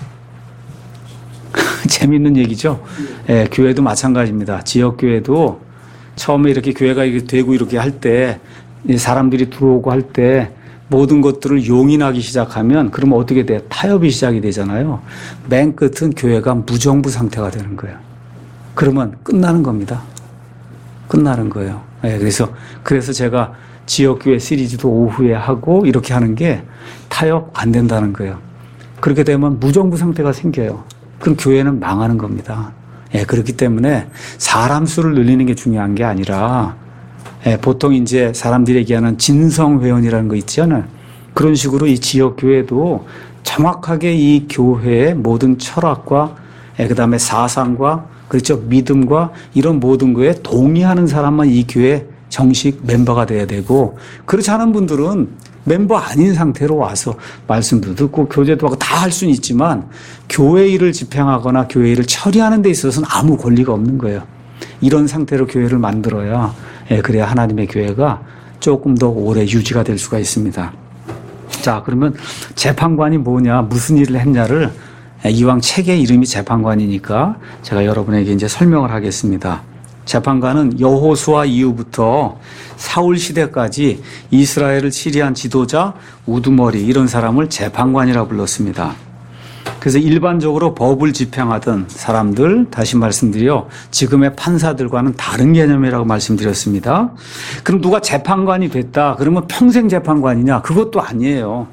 재밌는 얘기죠? 예, 교회도 마찬가지입니다. 지역교회도 처음에 이렇게 교회가 이렇게 되고 이렇게 할 때 사람들이 들어오고 할 때 모든 것들을 용인하기 시작하면 그러면 어떻게 돼요? 타협이 시작이 되잖아요. 맨 끝은 교회가 무정부 상태가 되는 거예요. 그러면 끝나는 겁니다. 끝나는 거예요. 예, 그래서 제가 지역교회 시리즈도 오후에 하고 이렇게 하는 게 타협 안 된다는 거예요. 그렇게 되면 무정부 상태가 생겨요. 그럼 교회는 망하는 겁니다. 예, 그렇기 때문에 사람 수를 늘리는 게 중요한 게 아니라 보통 이제 사람들이 얘기하는 진성회원이라는 거 있잖아요. 그런 식으로 이 지역교회도 정확하게 이 교회의 모든 철학과 그다음에 사상과 그렇죠 믿음과 이런 모든 거에 동의하는 사람만 이 교회 정식 멤버가 돼야 되고 그렇지 않은 분들은 멤버 아닌 상태로 와서 말씀도 듣고 교제도 하고 다 할 수는 있지만 교회 일을 집행하거나 교회 일을 처리하는 데 있어서는 아무 권리가 없는 거예요. 이런 상태로 교회를 만들어야 그래야 하나님의 교회가 조금 더 오래 유지가 될 수가 있습니다. 자, 그러면 재판관이 뭐냐 무슨 일을 했냐를 이왕 책의 이름이 재판관이니까 제가 여러분에게 이제 설명을 하겠습니다. 재판관은 여호수아 이후부터 사울 시대까지 이스라엘을 치리한 지도자 우두머리 이런 사람을 재판관이라고 불렀습니다. 그래서 일반적으로 법을 집행하던 사람들 다시 말씀드려 지금의 판사들과는 다른 개념이라고 말씀드렸습니다. 그럼 누가 재판관이 됐다 그러면 평생 재판관이냐? 그것도 아니에요.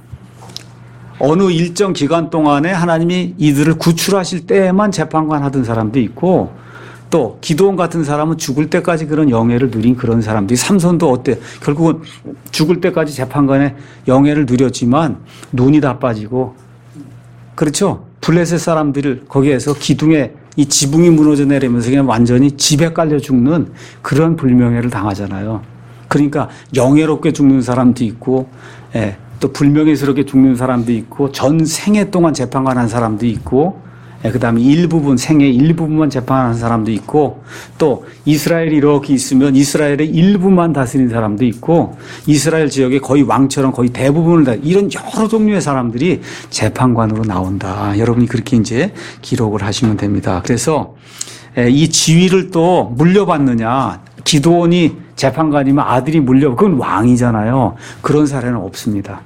어느 일정 기간 동안에 하나님이 이들을 구출하실 때에만 재판관 하던 사람도 있고 또 기드온 같은 사람은 죽을 때까지 그런 영예를 누린 그런 사람들이 삼손도 어때? 결국은 죽을 때까지 재판관의 영예를 누렸지만 눈이 다 빠지고 그렇죠? 블레셋 사람들을 거기에서 기둥에 이 지붕이 무너져 내리면서 그냥 완전히 집에 깔려 죽는 그런 불명예를 당하잖아요. 그러니까 영예롭게 죽는 사람도 있고 또 불명예스럽게 죽는 사람도 있고 전 생애 동안 재판관한 사람도 있고 그다음에 생의 일부분만 재판하는 사람도 있고 또 이스라엘이 이렇게 있으면 이스라엘의 일부만 다스리는 사람도 있고 이스라엘 지역의 거의 왕처럼 거의 대부분을 다 이런 여러 종류의 사람들이 재판관으로 나온다. 여러분이 그렇게 이제 기록을 하시면 됩니다. 그래서 이 지위를 또 물려받느냐 기드온이 재판관이면 아들이 그건 왕이잖아요. 그런 사례는 없습니다.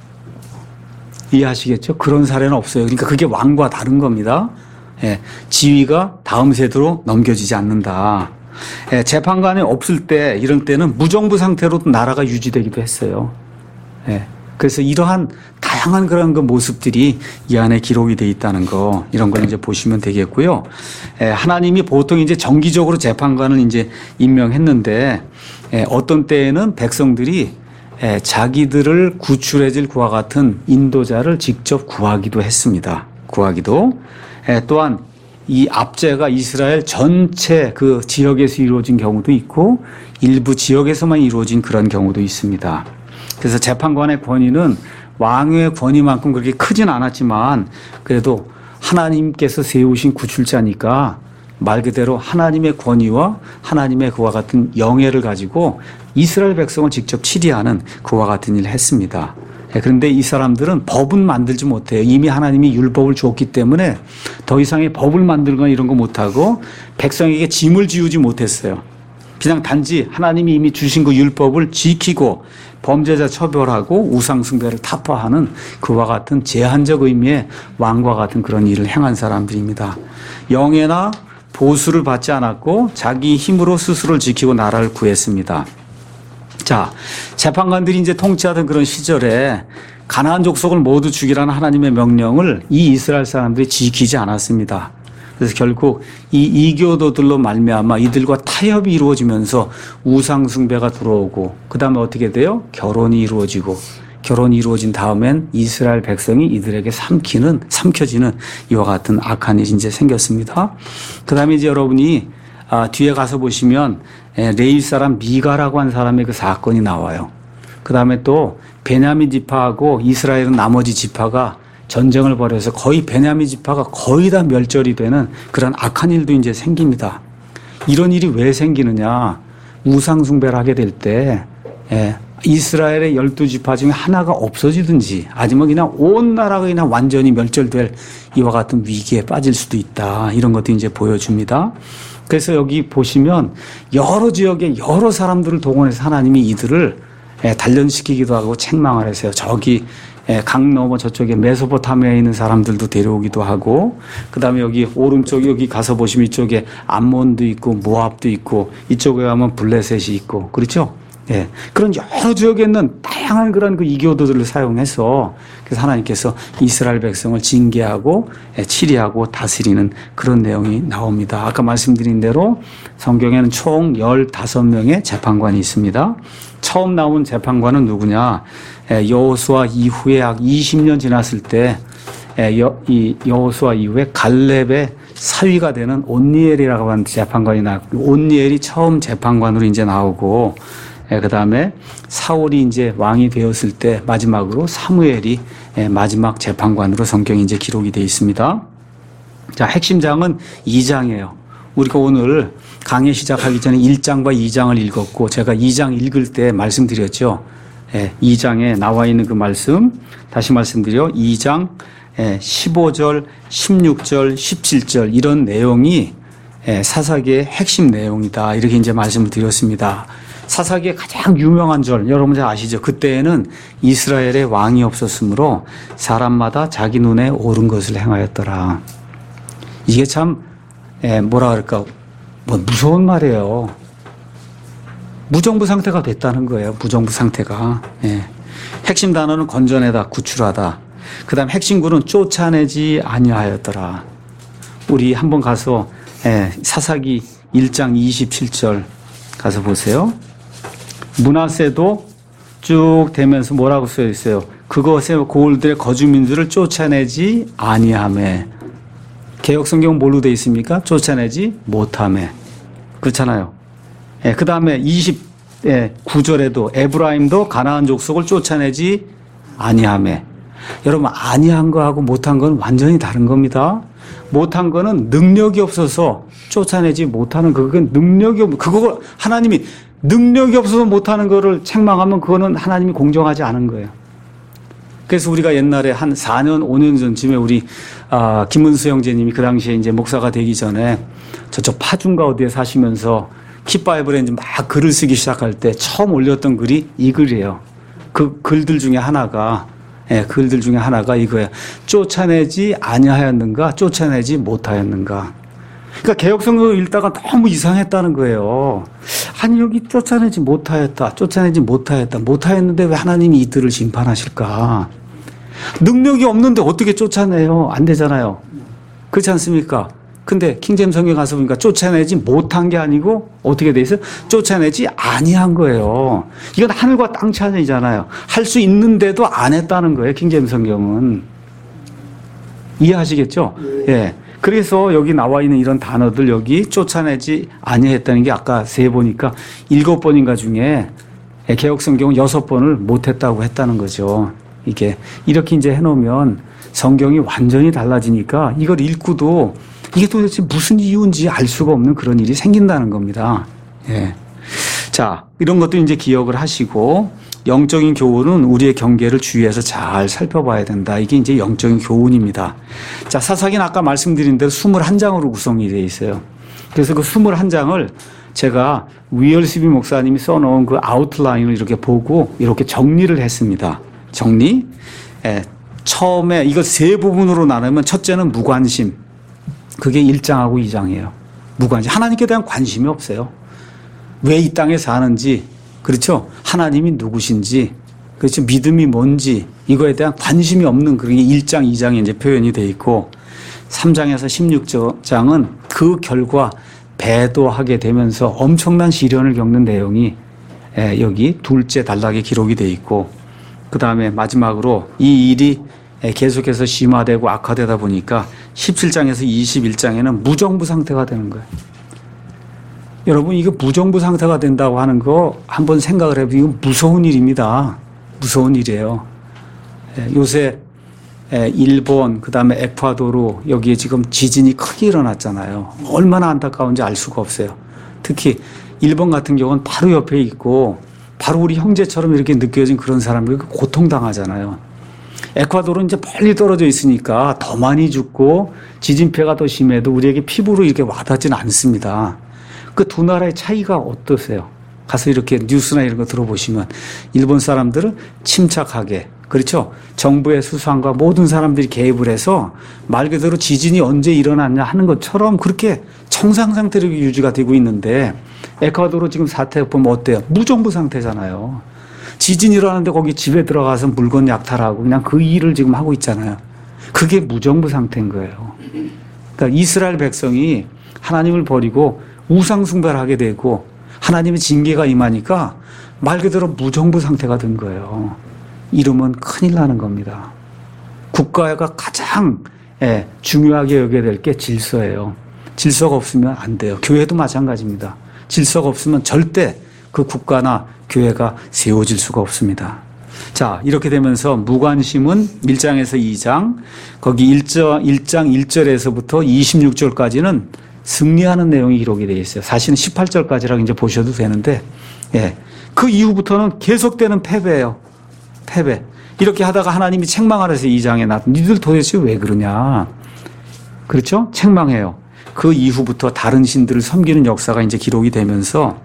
이해하시겠죠? 그런 사례는 없어요. 그러니까 그게 왕과 다른 겁니다. 지위가 다음 세대로 넘겨지지 않는다. 재판관이 없을 때 이런 때는 무정부 상태로도 나라가 유지되기도 했어요. 그래서 이러한 다양한 그런 그 모습들이 이 안에 기록이 돼 있다는 거, 이런 걸 이제 보시면 되겠고요. 하나님이 보통 이제 정기적으로 재판관을 이제 임명했는데 어떤 때에는 백성들이 자기들을 구출해 줄 그와 같은 인도자를 직접 구하기도 했습니다. 또한 이 압제가 이스라엘 전체 그 지역에서 이루어진 경우도 있고 일부 지역에서만 이루어진 그런 경우도 있습니다. 그래서 재판관의 권위는 왕의 권위만큼 그렇게 크진 않았지만 그래도 하나님께서 세우신 구출자니까 말 그대로 하나님의 권위와 하나님의 그와 같은 영예를 가지고 이스라엘 백성을 직접 치리하는 그와 같은 일을 했습니다. 그런데 이 사람들은 법은 만들지 못해요. 이미 하나님이 율법을 줬기 때문에 더 이상의 법을 만들거나 이런 거 못하고 백성에게 짐을 지우지 못했어요. 그냥 단지 하나님이 이미 주신 그 율법을 지키고 범죄자 처벌하고 우상 숭배를 타파하는 그와 같은 제한적 의미의 왕과 같은 그런 일을 행한 사람들입니다. 영예나 보수를 받지 않았고 자기 힘으로 스스로를 지키고 나라를 구했습니다. 자, 재판관들이 이제 통치하던 그런 시절에 가나안 족속을 모두 죽이라는 하나님의 명령을 이 이스라엘 사람들이 지키지 않았습니다. 그래서 결국 이 이교도들로 말미암아 이들과 타협이 이루어지면서 우상 숭배가 들어오고 그다음에 어떻게 돼요? 결혼이 이루어진 다음엔 이스라엘 백성이 이들에게 삼켜지는 이와 같은 악한 일이 이제 생겼습니다. 그다음에 이제 여러분이 뒤에 가서 보시면 레위 사람 미가라고 한 사람의 그 사건이 나와요. 그다음에 또 베냐민 지파하고 이스라엘은 나머지 지파가 전쟁을 벌여서 거의 베냐민 지파가 거의 다 멸절이 되는 그런 악한 일도 이제 생깁니다. 이런 일이 왜 생기느냐? 우상 숭배를 하게 될 때 이스라엘의 12지파 중에 하나가 없어지든지 아니면 그냥 온 나라가 그냥 완전히 멸절될 이와 같은 위기에 빠질 수도 있다. 이런 것도 이제 보여줍니다. 그래서 여기 보시면 여러 지역의 여러 사람들을 동원해서 하나님이 이들을 단련시키기도 하고 책망을 해서요. 저기 강 넘어 저쪽에 메소포타미아에 있는 사람들도 데려오기도 하고 그다음에 여기 오른쪽 여기 가서 보시면 이쪽에 암몬도 있고 모압도 있고 이쪽에 가면 블레셋이 있고 그렇죠? 그런 여러 지역에 있는 다양한 그런 그 이교도들을 사용해서 그래서 하나님께서 이스라엘 백성을 징계하고 치리하고 다스리는 그런 내용이 나옵니다. 아까 말씀드린 대로 성경에는 총 15명의 재판관이 있습니다. 처음 나온 재판관은 누구냐? 여호수아 이후에 약 20년 지났을 때 이 여호수아 이후에 갈렙의 사위가 되는 온니엘이라고 하는 재판관이 나왔고 온니엘이 처음 재판관으로 이제 나오고 그 다음에 사울이 이제 왕이 되었을 때 마지막으로 사무엘이 마지막 재판관으로 성경이 이제 기록이 되어 있습니다. 자, 핵심장은 2장이에요. 우리가 오늘 강의 시작하기 전에 1장과 2장을 읽었고 제가 2장 읽을 때 말씀드렸죠. 2장에 나와 있는 그 말씀 다시 말씀드려 2장 15절, 16절, 17절 이런 내용이 사사기의 핵심 내용이다. 이렇게 이제 말씀을 드렸습니다. 사사기의 가장 유명한 절 여러분 잘 아시죠? 그때에는 이스라엘에 왕이 없었으므로 사람마다 자기 눈에 옳은 것을 행하였더라. 이게 참 뭐라 그럴까 무서운 말이에요. 무정부 상태가 됐다는 거예요. 무정부 상태가. 핵심 단어는 건져내다, 구출하다. 그 다음 핵심 구는 쫓아내지 아니하였더라. 우리 한번 가서 사사기 1장 27절 가서 보세요. 므낫세도 쭉 되면서 뭐라고 써 있어요? 그것의 고을들의 거주민들을 쫓아내지 아니하매. 개역성경은 뭘로 되어 있습니까? 쫓아내지 못하매. 그렇잖아요. 그 다음에 29절에도 에브라임도 가나안 족속을 쫓아내지 아니하매. 여러분 아니한 거하고 못한 건 완전히 다른 겁니다. 못한 거는 능력이 없어서 쫓아내지 못하는 그건 능력이 없 그거 하나님이 능력이 없어서 못하는 거를 책망하면 그거는 하나님이 공정하지 않은 거예요. 그래서 우리가 옛날에 한 4년 5년 전쯤에 우리 김은수 형제님이 그 당시에 이제 목사가 되기 전에 저쪽 파주인가 어디에 사시면서 kit바이블에 이제 막 글을 쓰기 시작할 때 처음 올렸던 글이 이 글이에요. 그 글들 중에 하나가 이거예요. 쫓아내지 아니하였는가 쫓아내지 못하였는가. 그러니까 개혁성경을 읽다가 너무 이상했다는 거예요. 아니 여기 쫓아내지 못하였는데 왜 하나님이 이들을 심판하실까? 능력이 없는데 어떻게 쫓아내요? 안 되잖아요. 그렇지 않습니까? 근데 킹제임 성경 가서 보니까 쫓아내지 못한 게 아니고 어떻게 돼 있어요? 쫓아내지 아니한 거예요. 이건 하늘과 땅 차이잖아요. 할 수 있는데도 안 했다는 거예요. 킹제임 성경은. 이해하시겠죠? 예. 그래서 여기 나와 있는 이런 단어들 여기 쫓아내지 아니했다는 게 아까 세 보니까 7번인가 중에 개혁 성경은 6번을 못했다고 했다는 거죠. 이게 이렇게 이제 해놓으면 성경이 완전히 달라지니까 이걸 읽고도 이게 도대체 무슨 이유인지 알 수가 없는 그런 일이 생긴다는 겁니다. 예. 자, 이런 것도 이제 기억을 하시고 영적인 교훈은 우리의 경계를 주의해서 잘 살펴봐야 된다. 이게 이제 영적인 교훈입니다. 자, 사사기는 아까 말씀드린 대로 21장으로 구성이 되어 있어요. 그래서 그 21장을 제가 위얼스비 목사님이 써놓은 그 아웃라인을 이렇게 보고 이렇게 정리를 했습니다. 정리. 예. 처음에 이거 세 부분으로 나누면 첫째는 무관심. 그게 1장하고 2장이에요. 무관심. 하나님께 대한 관심이 없어요. 왜 이 땅에 사는지, 그렇죠? 하나님이 누구신지, 그렇죠? 믿음이 뭔지, 이거에 대한 관심이 없는 그게 1장, 2장에 이제 표현이 되어 있고, 3장에서 16장은 그 결과 배도하게 되면서 엄청난 시련을 겪는 내용이 여기 둘째 단락에 기록이 되어 있고, 그 다음에 마지막으로 이 일이 계속해서 심화되고 악화되다 보니까 17장에서 21장에는 무정부 상태가 되는 거예요. 여러분, 이거 무정부 상태가 된다고 하는 거 한번 생각을 해보면 이거 무서운 일입니다. 무서운 일이에요. 요새 일본, 그 다음에 에콰도르, 여기에 지금 지진이 크게 일어났잖아요. 얼마나 안타까운지 알 수가 없어요. 특히 일본 같은 경우는 바로 옆에 있고 바로 우리 형제처럼 이렇게 느껴진 그런 사람들이 고통당하잖아요. 에콰도르는 이제 멀리 떨어져 있으니까 더 많이 죽고 지진 피해가 더 심해도 우리에게 피부로 이렇게 와닿지는 않습니다. 그 두 나라의 차이가 어떠세요? 가서 이렇게 뉴스나 이런 거 들어보시면 일본 사람들은 침착하게, 그렇죠? 정부의 수상과 모든 사람들이 개입을 해서 말 그대로 지진이 언제 일어났냐 하는 것처럼 그렇게 정상 상태로 유지가 되고 있는데 에콰도르 지금 사태 보면 어때요? 무정부 상태잖아요. 지진이 일어나는데 거기 집에 들어가서 물건 약탈하고 그냥 그 일을 지금 하고 있잖아요. 그게 무정부 상태인 거예요. 그러니까 이스라엘 백성이 하나님을 버리고 우상 숭배를 하게 되고 하나님의 징계가 임하니까 말 그대로 무정부 상태가 된 거예요. 이러면 큰일 나는 겁니다. 국가가 가장 중요하게 여겨야 될 게 질서예요. 질서가 없으면 안 돼요. 교회도 마찬가지입니다. 질서가 없으면 절대 그 국가나 교회가 세워질 수가 없습니다. 자, 이렇게 되면서 무관심은 1장에서 2장, 거기 1장 1절에서부터 26절까지는 승리하는 내용이 기록이 되어 있어요. 사실은 18절까지라고 이제 보셔도 되는데, 그 이후부터는 계속되는 패배예요. 패배. 이렇게 하다가 하나님이 책망하래서 2장에 니들 도대체 왜 그러냐. 그렇죠? 책망해요. 그 이후부터 다른 신들을 섬기는 역사가 이제 기록이 되면서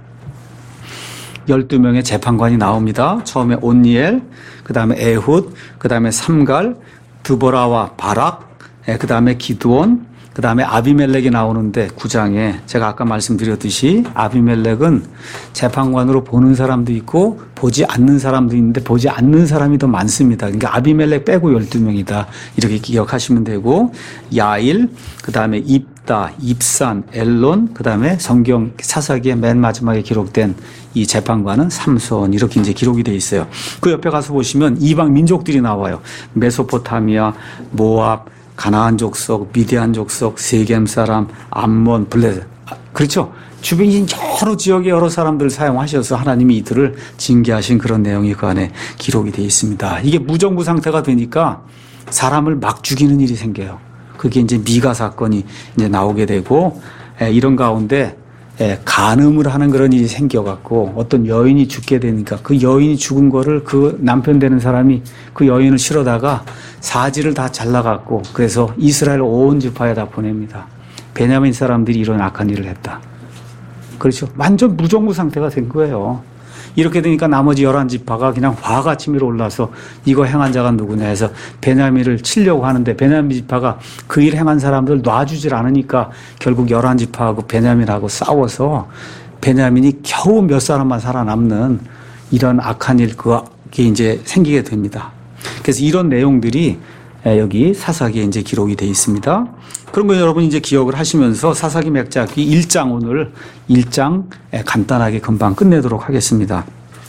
12명의 재판관이 나옵니다. 처음에 온니엘, 그 다음에 에훗, 그 다음에 삼갈, 드보라와 바락, 그 다음에 기드온, 그 다음에 아비멜렉이 나오는데 9장에 제가 아까 말씀드렸듯이 아비멜렉은 재판관으로 보는 사람도 있고 보지 않는 사람도 있는데 보지 않는 사람이 더 많습니다. 그러니까 아비멜렉 빼고 12명이다. 이렇게 기억하시면 되고 야일, 그 다음에 입다, 입산, 엘론, 그 다음에 성경 사사기의 맨 마지막에 기록된 이 재판관은 삼손 이렇게 이제 기록이 돼 있어요. 그 옆에 가서 보시면 이방 민족들이 나와요. 메소포타미아, 모압, 가나안 족속, 미디안 족속, 세겜 사람, 암몬, 블레셋. 그렇죠? 주변인 여러 지역의 여러 사람들을 사용하셔서 하나님이 이들을 징계하신 그런 내용이 그 안에 기록이 되어 있습니다. 이게 무정부 상태가 되니까 사람을 막 죽이는 일이 생겨요. 그게 이제 미가 사건이 이제 나오게 되고, 이런 가운데 간음을 하는 그런 일이 생겨갖고 어떤 여인이 죽게 되니까 그 여인이 죽은 거를 그 남편 되는 사람이 그 여인을 실어다가 사지를 다 잘라갖고 그래서 이스라엘 온 지파에다 보냅니다. 베냐민 사람들이 이런 악한 일을 했다. 그렇죠. 완전 무정부 상태가 된 거예요. 이렇게 되니까 나머지 11지파가 그냥 화같이 밀어올라서 이거 행한 자가 누구냐 해서 베냐민을 치려고 하는데 베냐민 지파가 그 일 행한 사람들 놔주질 않으니까 결국 11지파하고 베냐민하고 싸워서 베냐민이 겨우 몇 사람만 살아남는 이런 악한 일 그게 이제 생기게 됩니다. 그래서 이런 내용들이 여기 사사기에 이제 기록이 되어 있습니다. 그런 거 여러분 이제 기억을 하시면서 사사기 맥작기 1장 오늘 1장 간단하게 금방 끝내도록 하겠습니다.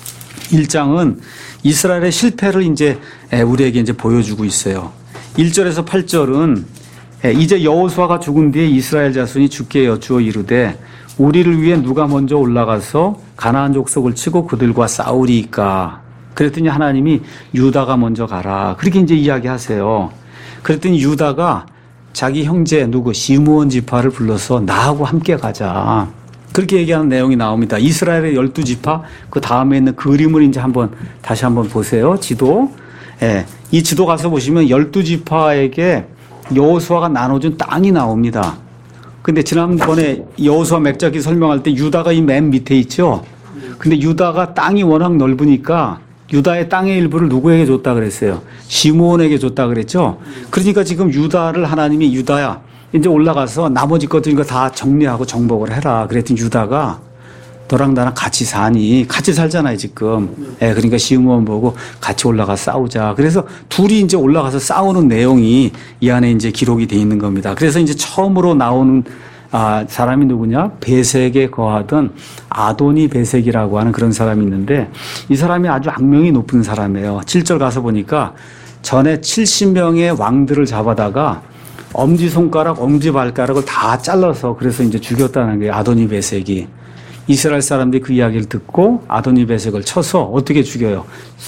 1장은 이스라엘의 실패를 이제 우리에게 이제 보여주고 있어요. 1절에서 8절은 이제 여호수아가 죽은 뒤에 이스라엘 자손이 주께 여쭈어 이르되 우리를 위해 누가 먼저 올라가서 가나안 족속을 치고 그들과 싸우리이까. 그랬더니 하나님이 유다가 먼저 가라. 그렇게 이제 이야기하세요. 그랬더니 유다가 자기 형제 시므온 지파를 불러서 나하고 함께 가자. 그렇게 얘기하는 내용이 나옵니다. 이스라엘의 12지파 그 다음에 있는 그림을 이제 다시 한번 보세요. 지도. 이 지도 가서 보시면 12지파에게 여호수아가 나눠준 땅이 나옵니다. 근데 지난번에 여호수아 맥작기 설명할 때 유다가 이 맨 밑에 있죠. 근데 유다가 땅이 워낙 넓으니까 유다의 땅의 일부를 누구에게 줬다 그랬어요? 시므온에게 줬다 그랬죠. 그러니까 지금 유다를 하나님이 유다야 이제 올라가서 나머지 것들 이거 다 정리하고 정복을 해라. 그랬더니 유다가 너랑 나랑 같이 사니 같이 살잖아요 지금. 그러니까 시므온 보고 같이 올라가 싸우자. 그래서 둘이 이제 올라가서 싸우는 내용이 이 안에 이제 기록이 돼 있는 겁니다. 그래서 이제 처음으로 나오는 사람이 누구냐? 베색에 거하던 아도니 베색이라고 하는 그런 사람이 있는데 이 사람이 아주 악명이 높은 사람이에요. 7절 가서 보니까 전에 70명의 왕들을 잡아다가 엄지손가락, 엄지발가락을 다 잘라서 그래서 이제 죽였다는 거예요. 아도니 베색이. 이스라엘 사람들이 그 이야기를 듣고 아도니 베색을 쳐서 어떻게 죽여요?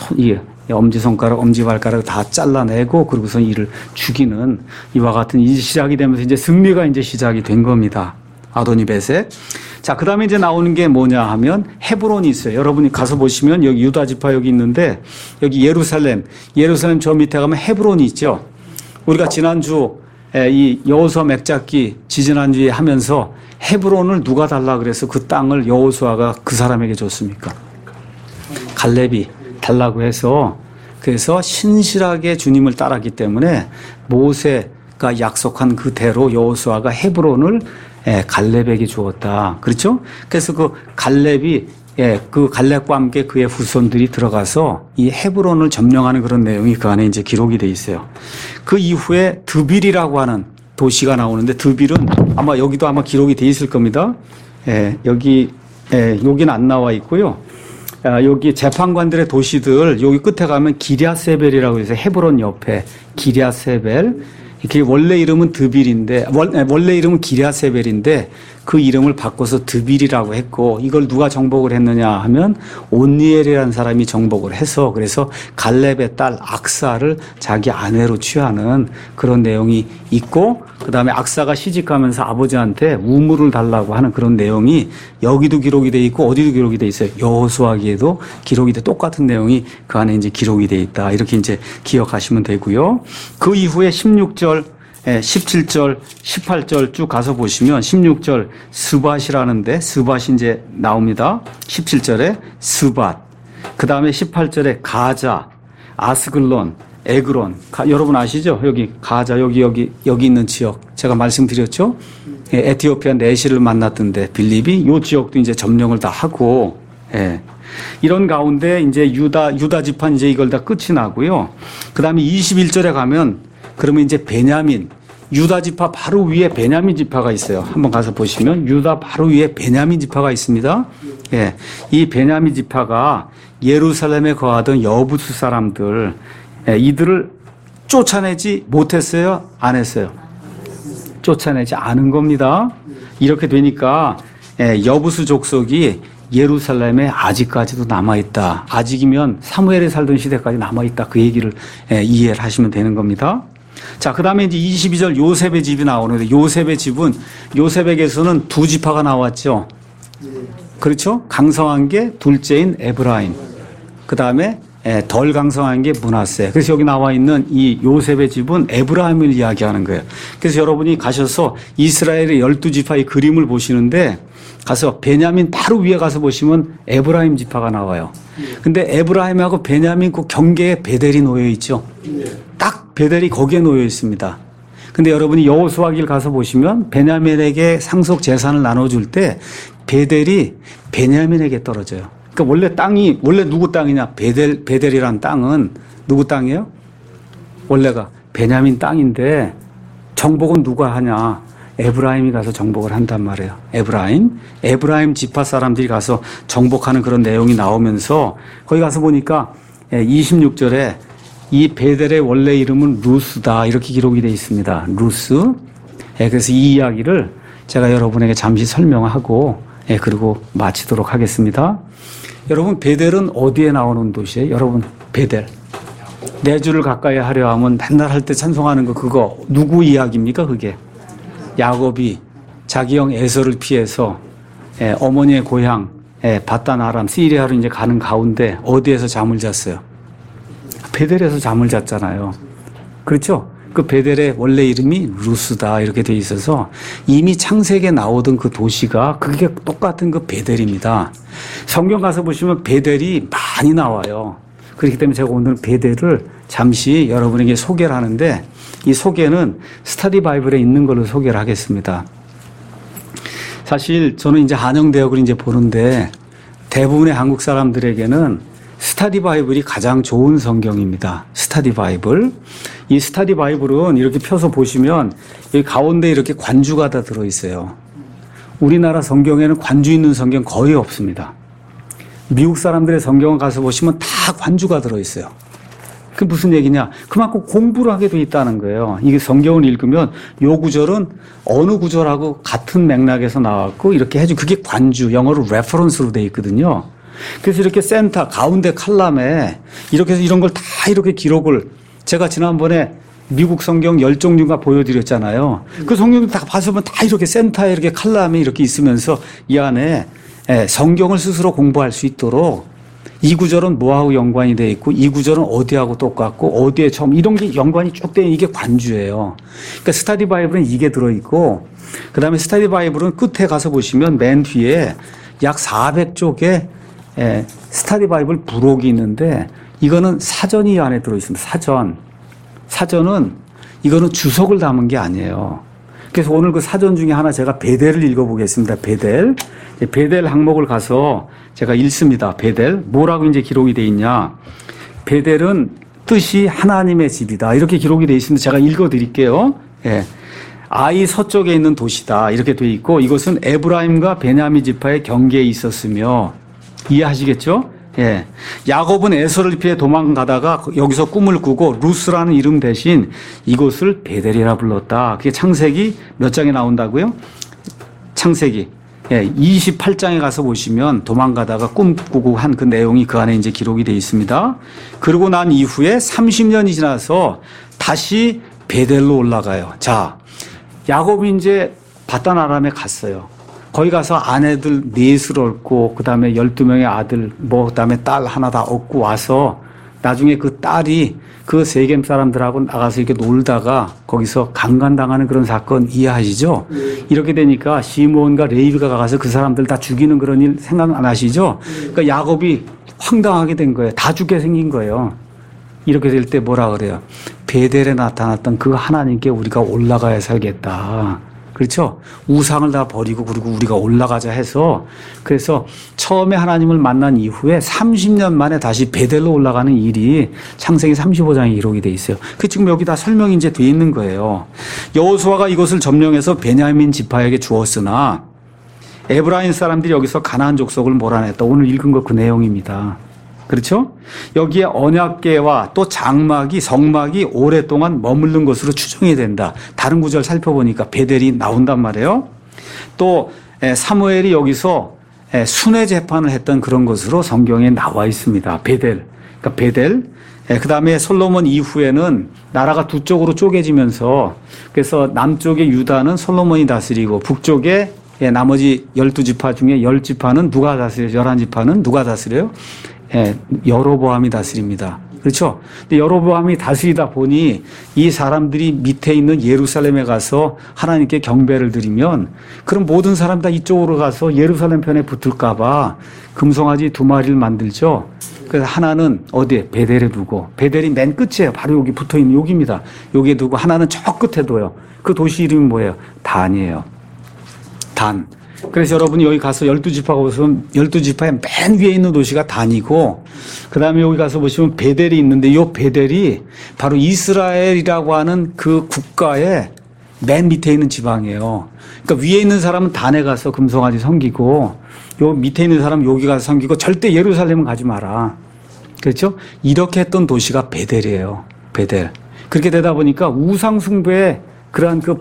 엄지손가락, 엄지발가락을 다 잘라내고 그러고서 이를 죽이는 이와 같은 일이 시작이 되면서 이제 승리가 이제 시작이 된 겁니다. 아도니 베색. 자, 그 다음에 이제 나오는 게 뭐냐 하면 헤브론이 있어요. 여러분이 가서 보시면 여기 유다 지파 여기 있는데 여기 예루살렘 저 밑에 가면 헤브론이 있죠. 우리가 지난주 이 여호수아 맥작기 지지난주에 하면서 헤브론을 누가 달라 그래서 그 땅을 여호수아가 그 사람에게 줬습니까? 갈렙이 달라고 해서 그래서 신실하게 주님을 따랐기 때문에 모세가 약속한 그대로 여호수아가 헤브론을 갈렙에게 주었다. 그렇죠? 그래서 그 갈렙이 그 갈렙과 함께 그의 후손들이 들어가서 이 헤브론을 점령하는 그런 내용이 그 안에 이제 기록이 돼 있어요. 그 이후에 드빌이라고 하는 도시가 나오는데 드빌은 아마 여기도 아마 기록이 돼 있을 겁니다. 여기는 안 나와 있고요. 여기 재판관들의 도시들 여기 끝에 가면 기랴세벨이라고 해서 헤브론 옆에 기랴세벨. 이게 원래 이름은 드빌인데 원래 이름은 기랴세벨인데 그 이름을 바꿔서 드빌이라고 했고 이걸 누가 정복을 했느냐 하면 온니엘이라는 사람이 정복을 해서 그래서 갈렙의 딸 악사를 자기 아내로 취하는 그런 내용이 있고 그다음에 악사가 시집가면서 아버지한테 우물을 달라고 하는 그런 내용이 여기도 기록이 돼 있고 어디도 기록이 돼 있어요. 여호수아기에도 기록이 돼 똑같은 내용이 그 안에 이제 기록이 돼 있다. 이렇게 이제 기억하시면 되고요. 그 이후에 16절 17절, 18절 쭉 가서 보시면 16절 스밧이라는데 스밧이 이제 나옵니다. 17절에 스밧. 그 다음에 18절에 가자, 아스글론, 에그론. 여러분 아시죠? 여기 가자, 여기 있는 지역. 제가 말씀드렸죠? 에티오피아 내시를 만났던데 빌립이 요 지역도 이제 점령을 다 하고, 이런 가운데 이제 유다 지판 이제 이걸 다 끝이 나고요. 그 다음에 21절에 가면 그러면 이제 베냐민, 유다 지파 바로 위에 베냐민 지파가 있어요. 한번 가서 보시면 유다 바로 위에 베냐민 지파가 있습니다. 이 베냐민 지파가 예루살렘에 거하던 여부수 사람들, 이들을 쫓아내지 못했어요? 안 했어요? 쫓아내지 않은 겁니다. 이렇게 되니까 여부수 족속이 예루살렘에 아직까지도 남아있다. 아직이면 사무엘이 살던 시대까지 남아있다. 그 얘기를 이해를 하시면 되는 겁니다. 자, 그 다음에 이제 22절 요셉의 집이 나오는데 요셉의 집은 요셉에게서는 두 지파가 나왔죠. 그렇죠? 강성한 게 둘째인 에브라임. 그 다음에 덜 강성한 게 므낫세. 그래서 여기 나와 있는 이 요셉의 집은 에브라임을 이야기하는 거예요. 그래서 여러분이 가셔서 이스라엘의 12지파의 그림을 보시는데 가서 베냐민 바로 위에 가서 보시면 에브라임 지파가 나와요. 근데 에브라임하고 베냐민 그 경계에 베델이 놓여 있죠. 딱 베델이 거기에 놓여 있습니다. 근데 여러분이 여호수아기를 가서 보시면 베냐민에게 상속 재산을 나눠줄 때 베델이 베냐민에게 떨어져요. 그러니까 원래 땅이 원래 누구 땅이냐? 베델이란 땅은 누구 땅이에요? 원래가 베냐민 땅인데 정복은 누가 하냐? 에브라임이 가서 정복을 한단 말이에요. 에브라임 지파 사람들이 가서 정복하는 그런 내용이 나오면서 거기 가서 보니까 26절에 이 베델의 원래 이름은 루스다 이렇게 기록이 되어 있습니다. 루스. 그래서 이 이야기를 제가 여러분에게 잠시 설명하고 그리고 마치도록 하겠습니다. 여러분 베델은 어디에 나오는 도시예요? 여러분 베델. 내 주를 가까이 하려 하면 맨날 할 때 찬송하는 거 그거 누구 이야기입니까 그게? 야곱이 자기 형 에서를 피해서 어머니의 고향 바단 아람 시리아로 이제 가는 가운데 어디에서 잠을 잤어요? 베델에서 잠을 잤잖아요. 그렇죠? 그 베델의 원래 이름이 루스다 이렇게 돼 있어서 이미 창세기에 나오던 그 도시가 그게 똑같은 그 베델입니다. 성경 가서 보시면 베델이 많이 나와요. 그렇기 때문에 제가 오늘 베델을 잠시 여러분에게 소개를 하는데 이 소개는 스터디 바이블에 있는 걸로 소개를 하겠습니다. 사실 저는 이제 한영대학을 이제 보는데 대부분의 한국 사람들에게는 스터디 바이블이 가장 좋은 성경입니다. 스터디 바이블. 이 스터디 바이블은 이렇게 펴서 보시면 여기 가운데 이렇게 관주가 다 들어있어요. 우리나라 성경에는 관주 있는 성경 거의 없습니다. 미국 사람들의 성경을 가서 보시면 다 관주가 들어있어요. 그게 무슨 얘기냐? 그만큼 공부를 하게 돼 있다는 거예요. 이게 성경을 읽으면 요 구절은 어느 구절하고 같은 맥락에서 나왔고 이렇게 해주 그게 관주, 영어로 레퍼런스로 돼 있거든요. 그래서 이렇게 센터, 가운데 칼럼에 이렇게 해서 이런 걸 다 이렇게 기록을 제가 지난번에 미국 성경 10종류가 보여드렸잖아요. 그 성경을 다 봐서면 다 이렇게 센터에 이렇게 칼럼에 이렇게 있으면서 이 안에 성경을 스스로 공부할 수 있도록 이 구절은 뭐하고 연관이 돼 있고 이 구절은 어디하고 똑같고 어디에 처음 이런 게 연관이 쭉 돼 이게 관주예요. 그러니까 스터디 바이블은 이게 들어있고 그다음에 스터디 바이블은 끝에 가서 보시면 맨 뒤에 약 400쪽의 스터디 바이블 부록이 있는데 이거는 사전이 안에 들어있습니다. 사전은 이거는 주석을 담은 게 아니에요. 그래서 오늘 그 사전 중에 하나 제가 베델을 읽어보겠습니다. 베델 항목을 가서 제가 읽습니다. 베델 뭐라고 이제 기록이 돼 있냐? 베델은 뜻이 하나님의 집이다 이렇게 기록이 돼 있습니다. 제가 읽어드릴게요. 아이 서쪽에 있는 도시다 이렇게 돼 있고 이것은 에브라임과 베냐민 지파의 경계에 있었으며 이해하시겠죠? 야곱은 에서를 피해 도망가다가 여기서 꿈을 꾸고 루스라는 이름 대신 이곳을 베델이라 불렀다. 그게 창세기 몇 장에 나온다고요? 창세기 28장에 가서 보시면 도망가다가 꿈꾸고 한 그 내용이 그 안에 이제 기록이 되어 있습니다. 그러고 난 이후에 30년이 지나서 다시 베델로 올라가요. 자, 야곱이 이제 바단 아람에 갔어요. 거기 가서 아내들 넷을 얻고 그다음에 12명의 아들 그다음에 딸 하나 다 얻고 와서 나중에 그 딸이 그 세겜 사람들하고 나가서 이렇게 놀다가 거기서 강간당하는 그런 사건 이해하시죠? 이렇게 되니까 시므온과 레위가 가서 그 사람들 다 죽이는 그런 일 생각 안 하시죠? 그러니까 야곱이 황당하게 된 거예요. 다 죽게 생긴 거예요. 이렇게 될 때 뭐라 그래요? 베델에 나타났던 그 하나님께 우리가 올라가야 살겠다. 그렇죠? 우상을 다 버리고 그리고 우리가 올라가자 해서 그래서 처음에 하나님을 만난 이후에 30년 만에 다시 베델로 올라가는 일이 창세기 35장에 기록이 돼 있어요. 그 지금 여기 다 설명이 이제 돼 있는 거예요. 여호수아가 이것을 점령해서 베냐민 지파에게 주었으나 에브라임 사람들이 여기서 가나안 족속을 몰아냈다. 오늘 읽은 거 그 내용입니다. 그렇죠? 여기에 언약궤와 또 장막이 성막이 오랫동안 머무른 것으로 추정이 된다. 다른 구절 살펴보니까 베델이 나온단 말이에요. 또 사무엘이 여기서 순회 재판을 했던 그런 것으로 성경에 나와 있습니다. 베델. 그러니까 베델. 그다음에 솔로몬 이후에는 나라가 두 쪽으로 쪼개지면서 그래서 남쪽의 유다는 솔로몬이 다스리고 북쪽에 나머지 12지파 중에 10지파는 누가 다스려요? 11지파는 누가 다스려요? 예, 여로보암이 다스립니다. 그렇죠? 근데 여로보암이 다스리다 보니 이 사람들이 밑에 있는 예루살렘에 가서 하나님께 경배를 드리면 그럼 모든 사람 다 이쪽으로 가서 예루살렘 편에 붙을까봐 금송아지 2마리를 만들죠. 그래서 하나는 어디에? 베델에 두고, 베델이 맨 끝이에요. 바로 여기 붙어 있는 여기입니다. 여기에 두고 하나는 저 끝에 둬요. 그 도시 이름이 뭐예요? 단이에요. 단. 그래서 여러분이 여기 가서 12지파가 보시면 12지파의 맨 위에 있는 도시가 단이고, 그 다음에 여기 가서 보시면 베델이 있는데 이 베델이 바로 이스라엘이라고 하는 그 국가의 맨 밑에 있는 지방이에요. 그러니까 위에 있는 사람은 단에 가서 금송아지 섬기고, 요 밑에 있는 사람은 여기 가서 섬기고, 절대 예루살렘은 가지 마라. 그렇죠? 이렇게 했던 도시가 베델이에요. 베델. 그렇게 되다 보니까 우상숭배의 그러한 그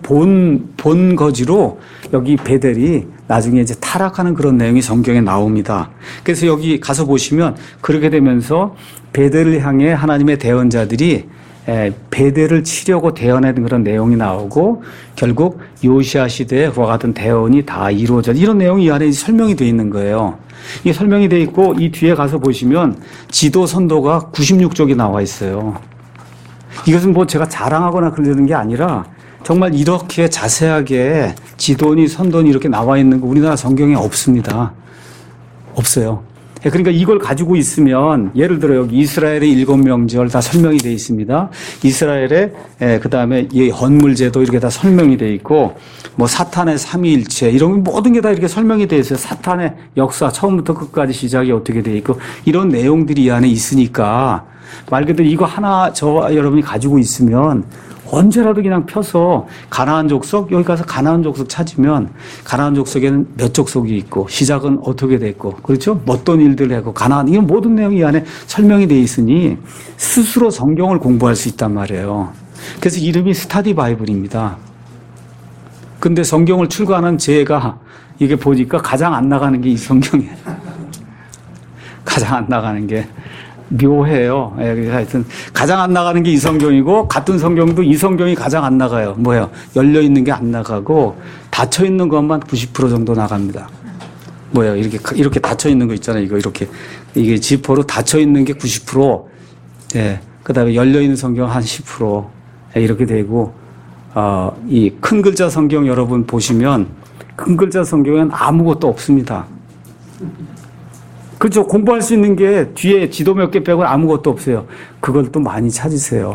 본거지로 여기 베델이 나중에 이제 타락하는 그런 내용이 성경에 나옵니다. 그래서 여기 가서 보시면 그렇게 되면서 베델을 향해 하나님의 대언자들이 베델을 치려고 대언하는 그런 내용이 나오고, 결국 요시아 시대에 그와 같은 대언이 다 이루어져, 이런 내용이 이 안에 설명이 되어 있는 거예요. 이게 설명이 되어 있고, 이 뒤에 가서 보시면 지도 선도가 96쪽이 나와 있어요. 이것은 뭐 제가 자랑하거나 그러는 게 아니라 정말 이렇게 자세하게 지도니 선도니 이렇게 나와 있는 거 우리나라 성경에 없습니다. 없어요. 그러니까 이걸 가지고 있으면, 예를 들어 여기 이스라엘의 7명절 다 설명이 되어 있습니다. 이스라엘의 그 다음에 이 헌물제도 이렇게 다 설명이 되어 있고, 뭐 사탄의 삼위일체 이런 모든 게 다 이렇게 설명이 되어 있어요. 사탄의 역사 처음부터 끝까지 시작이 어떻게 되어 있고, 이런 내용들이 이 안에 있으니까 말 그대로 이거 하나 여러분이 가지고 있으면 언제라도 그냥 펴서 가나안 족속, 여기 가서 가나안 족속 찾으면 가나안 족속에는 몇 족속이 있고 시작은 어떻게 됐고, 그렇죠? 어떤 일들을 하고 가나안, 이런 모든 내용이 이 안에 설명이 되어 있으니 스스로 성경을 공부할 수 있단 말이에요. 그래서 이름이 스타디 바이블입니다. 근데 성경을 출간한 제가 이게 보니까 가장 안 나가는 게 이 성경이에요. 가장 안 나가는 게. 묘해요. 그래서 하여튼 가장 안 나가는 게 이 성경이고, 같은 성경도 이 성경이 가장 안 나가요. 뭐예요? 열려 있는 게 안 나가고 닫혀 있는 것만 90% 정도 나갑니다. 뭐예요? 이렇게 닫혀 있는 거 있잖아요. 이게 지퍼로 닫혀 있는 게 90%. 예. 그다음에 열려 있는 성경 한 10%. 이렇게 되고, 이 큰 글자 성경 여러분 보시면 큰 글자 성경엔 아무것도 없습니다. 그렇죠. 공부할 수 있는 게 뒤에 지도 몇 개 빼고 아무것도 없어요. 그걸 또 많이 찾으세요.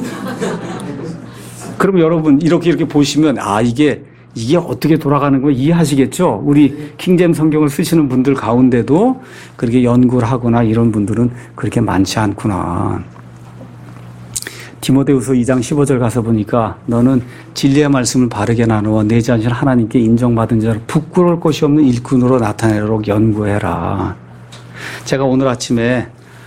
그럼 여러분 이렇게 보시면 이게 어떻게 돌아가는 거 이해하시겠죠? 우리 킹잼 성경을 쓰시는 분들 가운데도 그렇게 연구를 하거나 이런 분들은 그렇게 많지 않구나. 디모데후서 2장 15절 가서 보니까 너는 진리의 말씀을 바르게 나누어 내 자신을 하나님께 인정받은 자로 부끄러울 것이 없는 일꾼으로 나타내도록 연구해라. 제가 오늘 아침에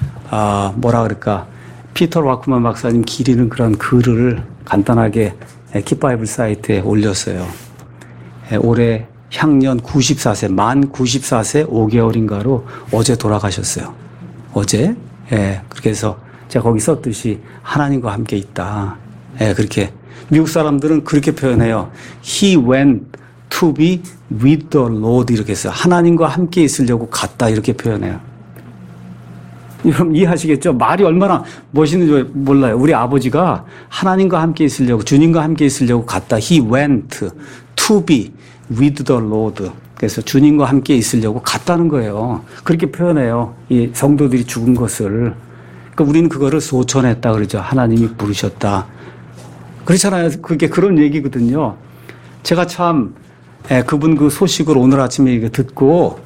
피터 와크만 박사님 기리는 그런 글을 간단하게 킵바이블 사이트에 올렸어요. 올해 향년 94세, 만 94세 5개월인가로 어제 돌아가셨어요. 어제. 그렇게 해서 제가 거기 썼듯이 하나님과 함께 있다. 그렇게 미국 사람들은 그렇게 표현해요. He went to be with the Lord 이렇게 해서 하나님과 함께 있으려고 갔다 이렇게 표현해요. 여러분 이해하시겠죠? 말이 얼마나 멋있는지 몰라요. 우리 아버지가 하나님과 함께 있으려고, 주님과 함께 있으려고 갔다. He went to be with the Lord. 그래서 주님과 함께 있으려고 갔다는 거예요. 그렇게 표현해요. 이 성도들이 죽은 것을. 그러니까 우리는 그거를 소천했다 그러죠. 하나님이 부르셨다. 그렇잖아요. 그게 그런 얘기거든요. 제가 참 그분 그 소식을 오늘 아침에 듣고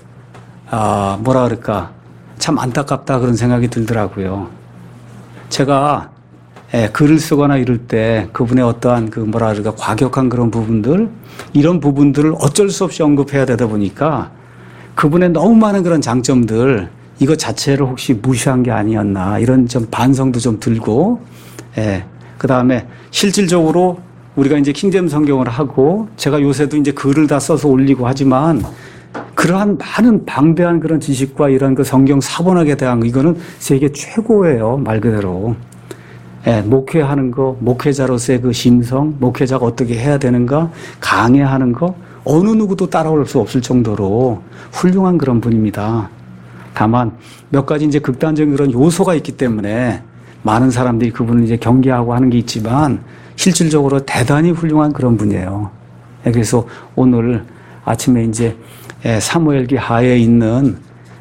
참 안타깝다 그런 생각이 들더라고요. 제가 글을 쓰거나 이럴 때 그분의 어떠한 과격한 그런 부분들, 이런 부분들을 어쩔 수 없이 언급해야 되다 보니까 그분의 너무 많은 그런 장점들, 이거 자체를 혹시 무시한 게 아니었나 이런 좀 반성도 좀 들고, 그 다음에 실질적으로 우리가 이제 킹잼 성경을 하고 제가 요새도 이제 글을 다 써서 올리고 하지만 그러한 많은 방대한 그런 지식과 이런 그 성경 사본학에 대한 거, 이거는 세계 최고예요. 말 그대로. 목회하는 거, 목회자로서의 그 심성, 목회자가 어떻게 해야 되는가, 강해하는 거, 어느 누구도 따라올 수 없을 정도로 훌륭한 그런 분입니다. 다만 몇 가지 이제 극단적인 그런 요소가 있기 때문에 많은 사람들이 그분을 이제 경계하고 하는 게 있지만 실질적으로 대단히 훌륭한 그런 분이에요. 그래서 오늘 아침에 이제 사무엘기 하에 있는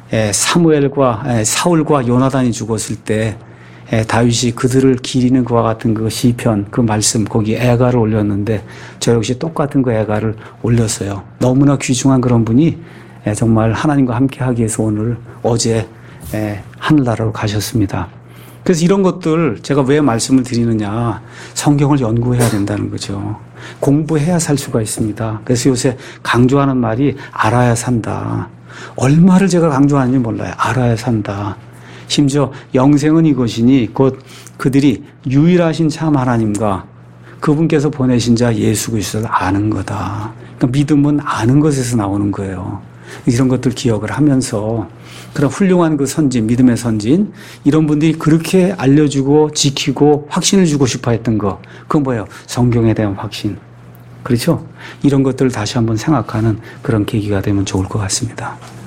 사울과 요나단이 죽었을 때 다윗이 그들을 기리는 그와 같은 그 시편 그 말씀 거기 애가를 올렸는데 저 역시 똑같은 그 애가를 올렸어요. 너무나 귀중한 그런 분이 정말 하나님과 함께 하기 위해서 어제 하늘나라로 가셨습니다. 그래서 이런 것들 제가 왜 말씀을 드리느냐, 성경을 연구해야 된다는 거죠. 공부해야 살 수가 있습니다. 그래서 요새 강조하는 말이 알아야 산다. 얼마를 제가 강조하는지 몰라요. 알아야 산다. 심지어 영생은 이것이니 곧 그들이 유일하신 참 하나님과 그분께서 보내신 자 예수 그리스도를 아는 거다. 그러니까 믿음은 아는 것에서 나오는 거예요. 이런 것들 기억을 하면서 그런 훌륭한 그 선진, 믿음의 선진, 이런 분들이 그렇게 알려주고 지키고 확신을 주고 싶어 했던 거, 그건 뭐예요? 성경에 대한 확신. 그렇죠? 이런 것들을 다시 한번 생각하는 그런 계기가 되면 좋을 것 같습니다.